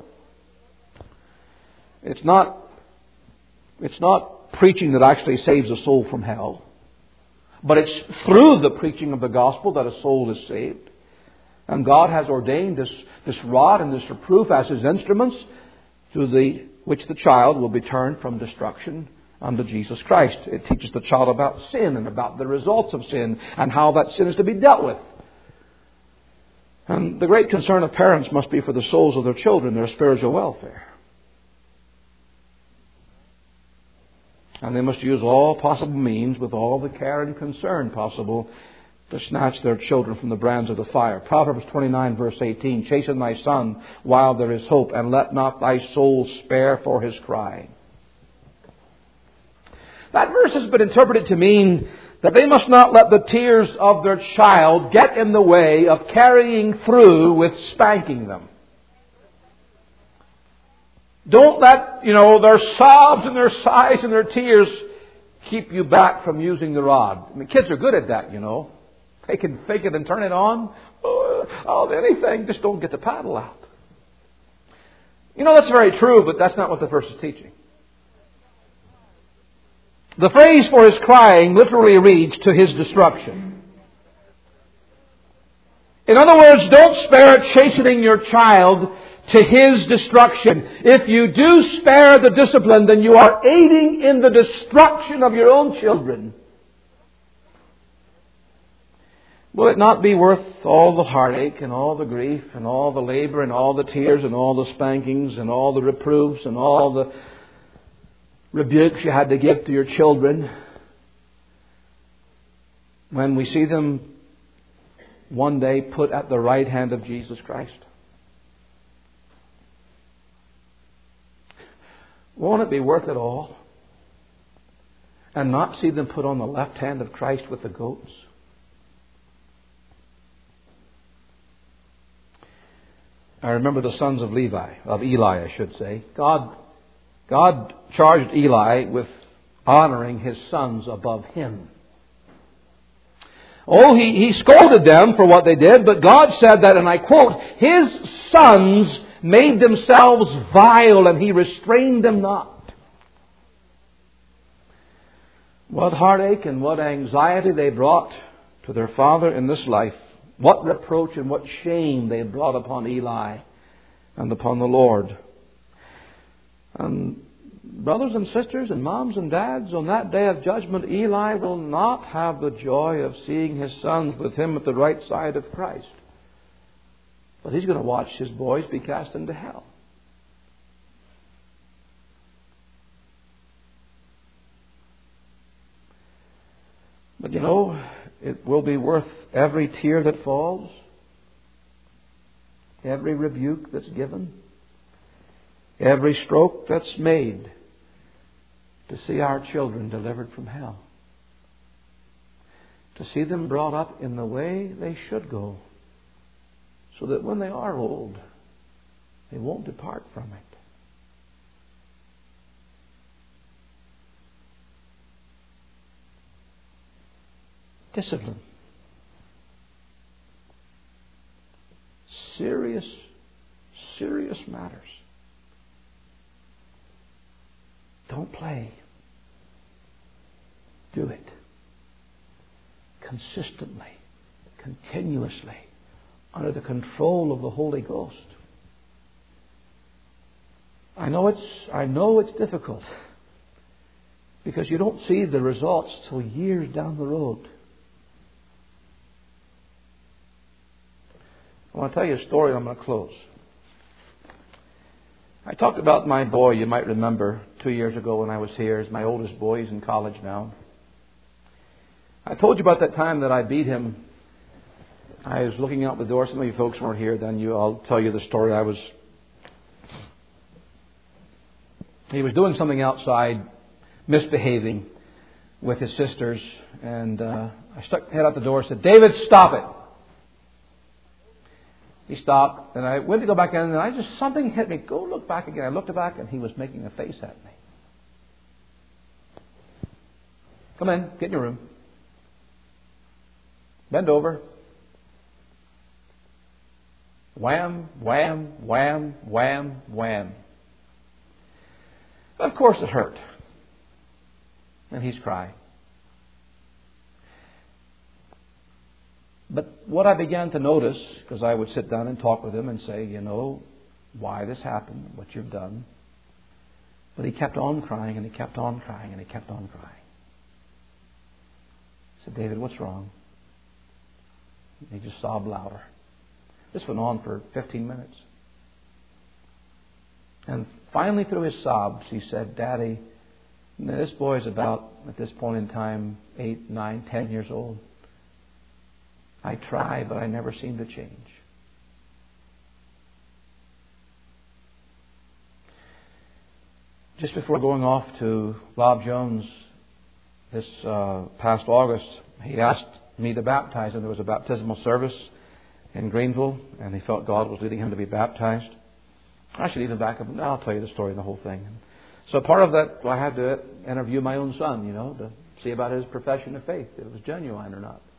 It's not, it's not preaching that actually saves a soul from hell. But it's through the preaching of the gospel that a soul is saved. And God has ordained this, this rod and this reproof as His instruments through the which the child will be turned from destruction unto Jesus Christ. It teaches the child about sin and about the results of sin and how that sin is to be dealt with. And the great concern of parents must be for the souls of their children, their spiritual welfare. And they must use all possible means with all the care and concern possible to snatch their children from the brands of the fire. Proverbs twenty-nine verse eighteen, chasten thy son while there is hope, and let not thy soul spare for his crying. That verse has been interpreted to mean that they must not let the tears of their child get in the way of carrying through with spanking them. Don't let, you know, their sobs and their sighs and their tears keep you back from using the rod. I mean, kids are good at that, you know. They can fake it and turn it on. Oh, anything. Just don't get the paddle out. You know, that's very true, but that's not what the verse is teaching. The phrase for his crying literally reads to his destruction. In other words, don't spare chastening your child to his destruction. If you do spare the discipline, then you are aiding in the destruction of your own children. Will it not be worth all the heartache and all the grief and all the labor and all the tears and all the spankings and all the reproofs and all the rebukes you had to give to your children when we see them one day put at the right hand of Jesus Christ? Won't it be worth it all? And not see them put on the left hand of Christ with the goats? I remember the sons of Levi, of Eli, I should say. God, God charged Eli with honoring his sons above him. Oh, he, he scolded them for what they did, but God said that, and I quote, His sons made themselves vile, and He restrained them not. What heartache and what anxiety they brought to their father in this life. What reproach and what shame they brought upon Eli and upon the Lord. And brothers and sisters and moms and dads, on that day of judgment, Eli will not have the joy of seeing his sons with him at the right side of Christ. But he's going to watch his boys be cast into hell. But you know, it will be worth every tear that falls, every rebuke that's given, every stroke that's made to see our children delivered from hell. To see them brought up in the way they should go, so that when they are old, they won't depart from it. Discipline. Serious, serious matters. Don't play. Do it. Consistently, continuously, under the control of the Holy Ghost. I know it's, I know it's difficult, because you don't see the results till years down the road. I want to tell you a story and I'm going to close. I talked about my boy, you might remember, two years ago when I was here. He's my oldest boy. He's in college now. I told you about that time that I beat him. I was looking out the door. Some of you folks weren't here then. You, I'll tell you the story. I was... He was doing something outside, misbehaving with his sisters. And uh, I stuck my head out the door and said, "David, stop it." He stopped, and I went to go back in, and I just, something hit me. Go look back again. I looked back, and he was making a face at me. Come in, get in your room. Bend over. Wham, wham, wham, wham, wham. Of course it hurt. And he's crying. But what I began to notice, because I would sit down and talk with him and say, you know, why this happened, what you've done. But he kept on crying, and he kept on crying, and he kept on crying. I said, "David, what's wrong?" And he just sobbed louder. This went on for fifteen minutes. And finally, through his sobs, he said, "Daddy, this boy's about, at this point in time, eight, nine, ten years old. I try, but I never seem to change." Just before going off to Bob Jones this uh, past August, he asked me to baptize him. There was a baptismal service in Greenville, and he felt God was leading him to be baptized. I should even back up. I'll tell you the story and the whole thing. So part of that, I had to interview my own son, you know, to see about his profession of faith, if it was genuine or not.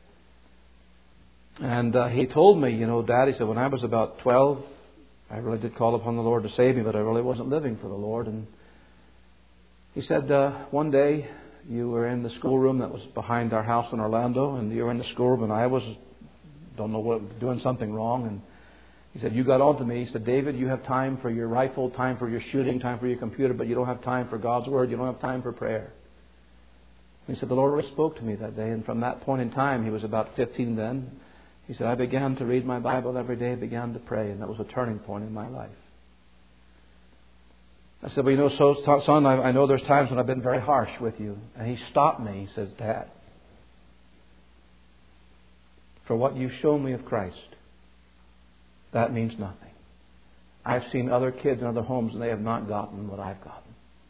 And uh, he told me, you know, Dad, he said, when I was about twelve, I really did call upon the Lord to save me, but I really wasn't living for the Lord. And he said, uh, one day you were in the schoolroom that was behind our house in Orlando, and you were in the schoolroom, and I was, don't know what, doing something wrong. And he said, you got on to me. He said, "David, you have time for your rifle, time for your shooting, time for your computer, but you don't have time for God's Word. You don't have time for prayer." And he said, the Lord really spoke to me that day. And from that point in time, he was about fifteen then, he said, I began to read my Bible every day, began to pray, and that was a turning point in my life. I said, well, you know, so, son, I, I know there's times when I've been very harsh with you. And he stopped me. He says, Dad, for what you've shown me of Christ, that means nothing. I've seen other kids in other homes, and they have not gotten what I've gotten.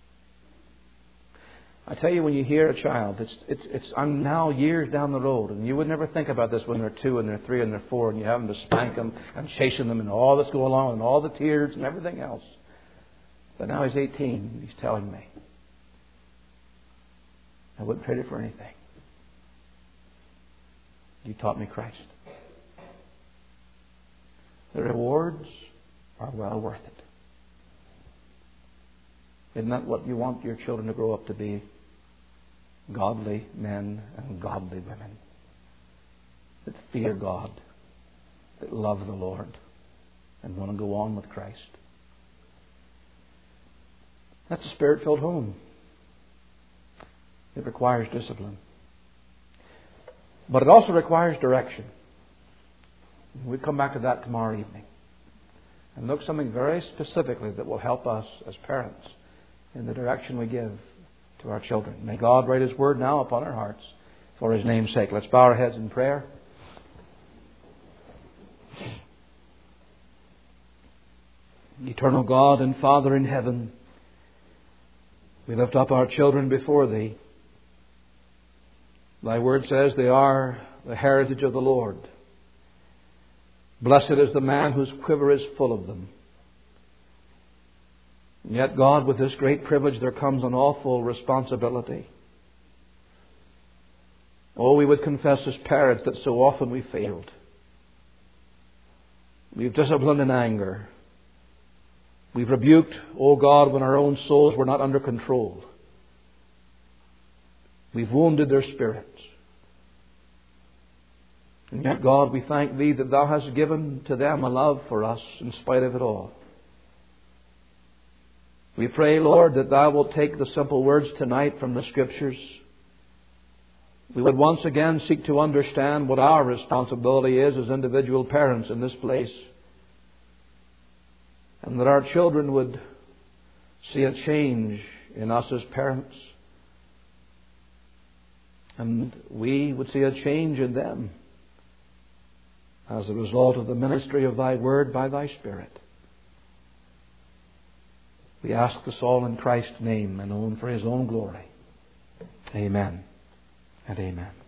I tell you, when you hear a child, it's, it's, it's, I'm now years down the road, and you would never think about this when they're two and they're three and they're four, and you have them to spank them and chasing them and all that's going along and all the tears and everything else. But now he's eighteen, and he's telling me, I wouldn't trade it for anything. You taught me Christ. The rewards are well worth it. Isn't that what you want your children to grow up to be? Godly men and godly women that fear God, that love the Lord, and want to go on with Christ. That's a Spirit-filled home. It requires discipline. But it also requires direction. We'll come back to that tomorrow evening and look something very specifically that will help us as parents in the direction we give to our children. May God write His Word now upon our hearts for His name's sake. Let's bow our heads in prayer. Eternal God and Father in heaven, we lift up our children before Thee. Thy Word says they are the heritage of the Lord. Blessed is the man whose quiver is full of them. And yet, God, with this great privilege there comes an awful responsibility. Oh, we would confess as parents that so often we failed. We've disciplined in anger. We've rebuked, oh God, when our own souls were not under control. We've wounded their spirits. And yet, God, we thank Thee that Thou hast given to them a love for us in spite of it all. We pray, Lord, that Thou wilt take the simple words tonight from the Scriptures. We would once again seek to understand what our responsibility is as individual parents in this place. And that our children would see a change in us as parents. And we would see a change in them as a result of the ministry of Thy Word by Thy Spirit. We ask this all in Christ's name and own for His own glory. Amen and amen.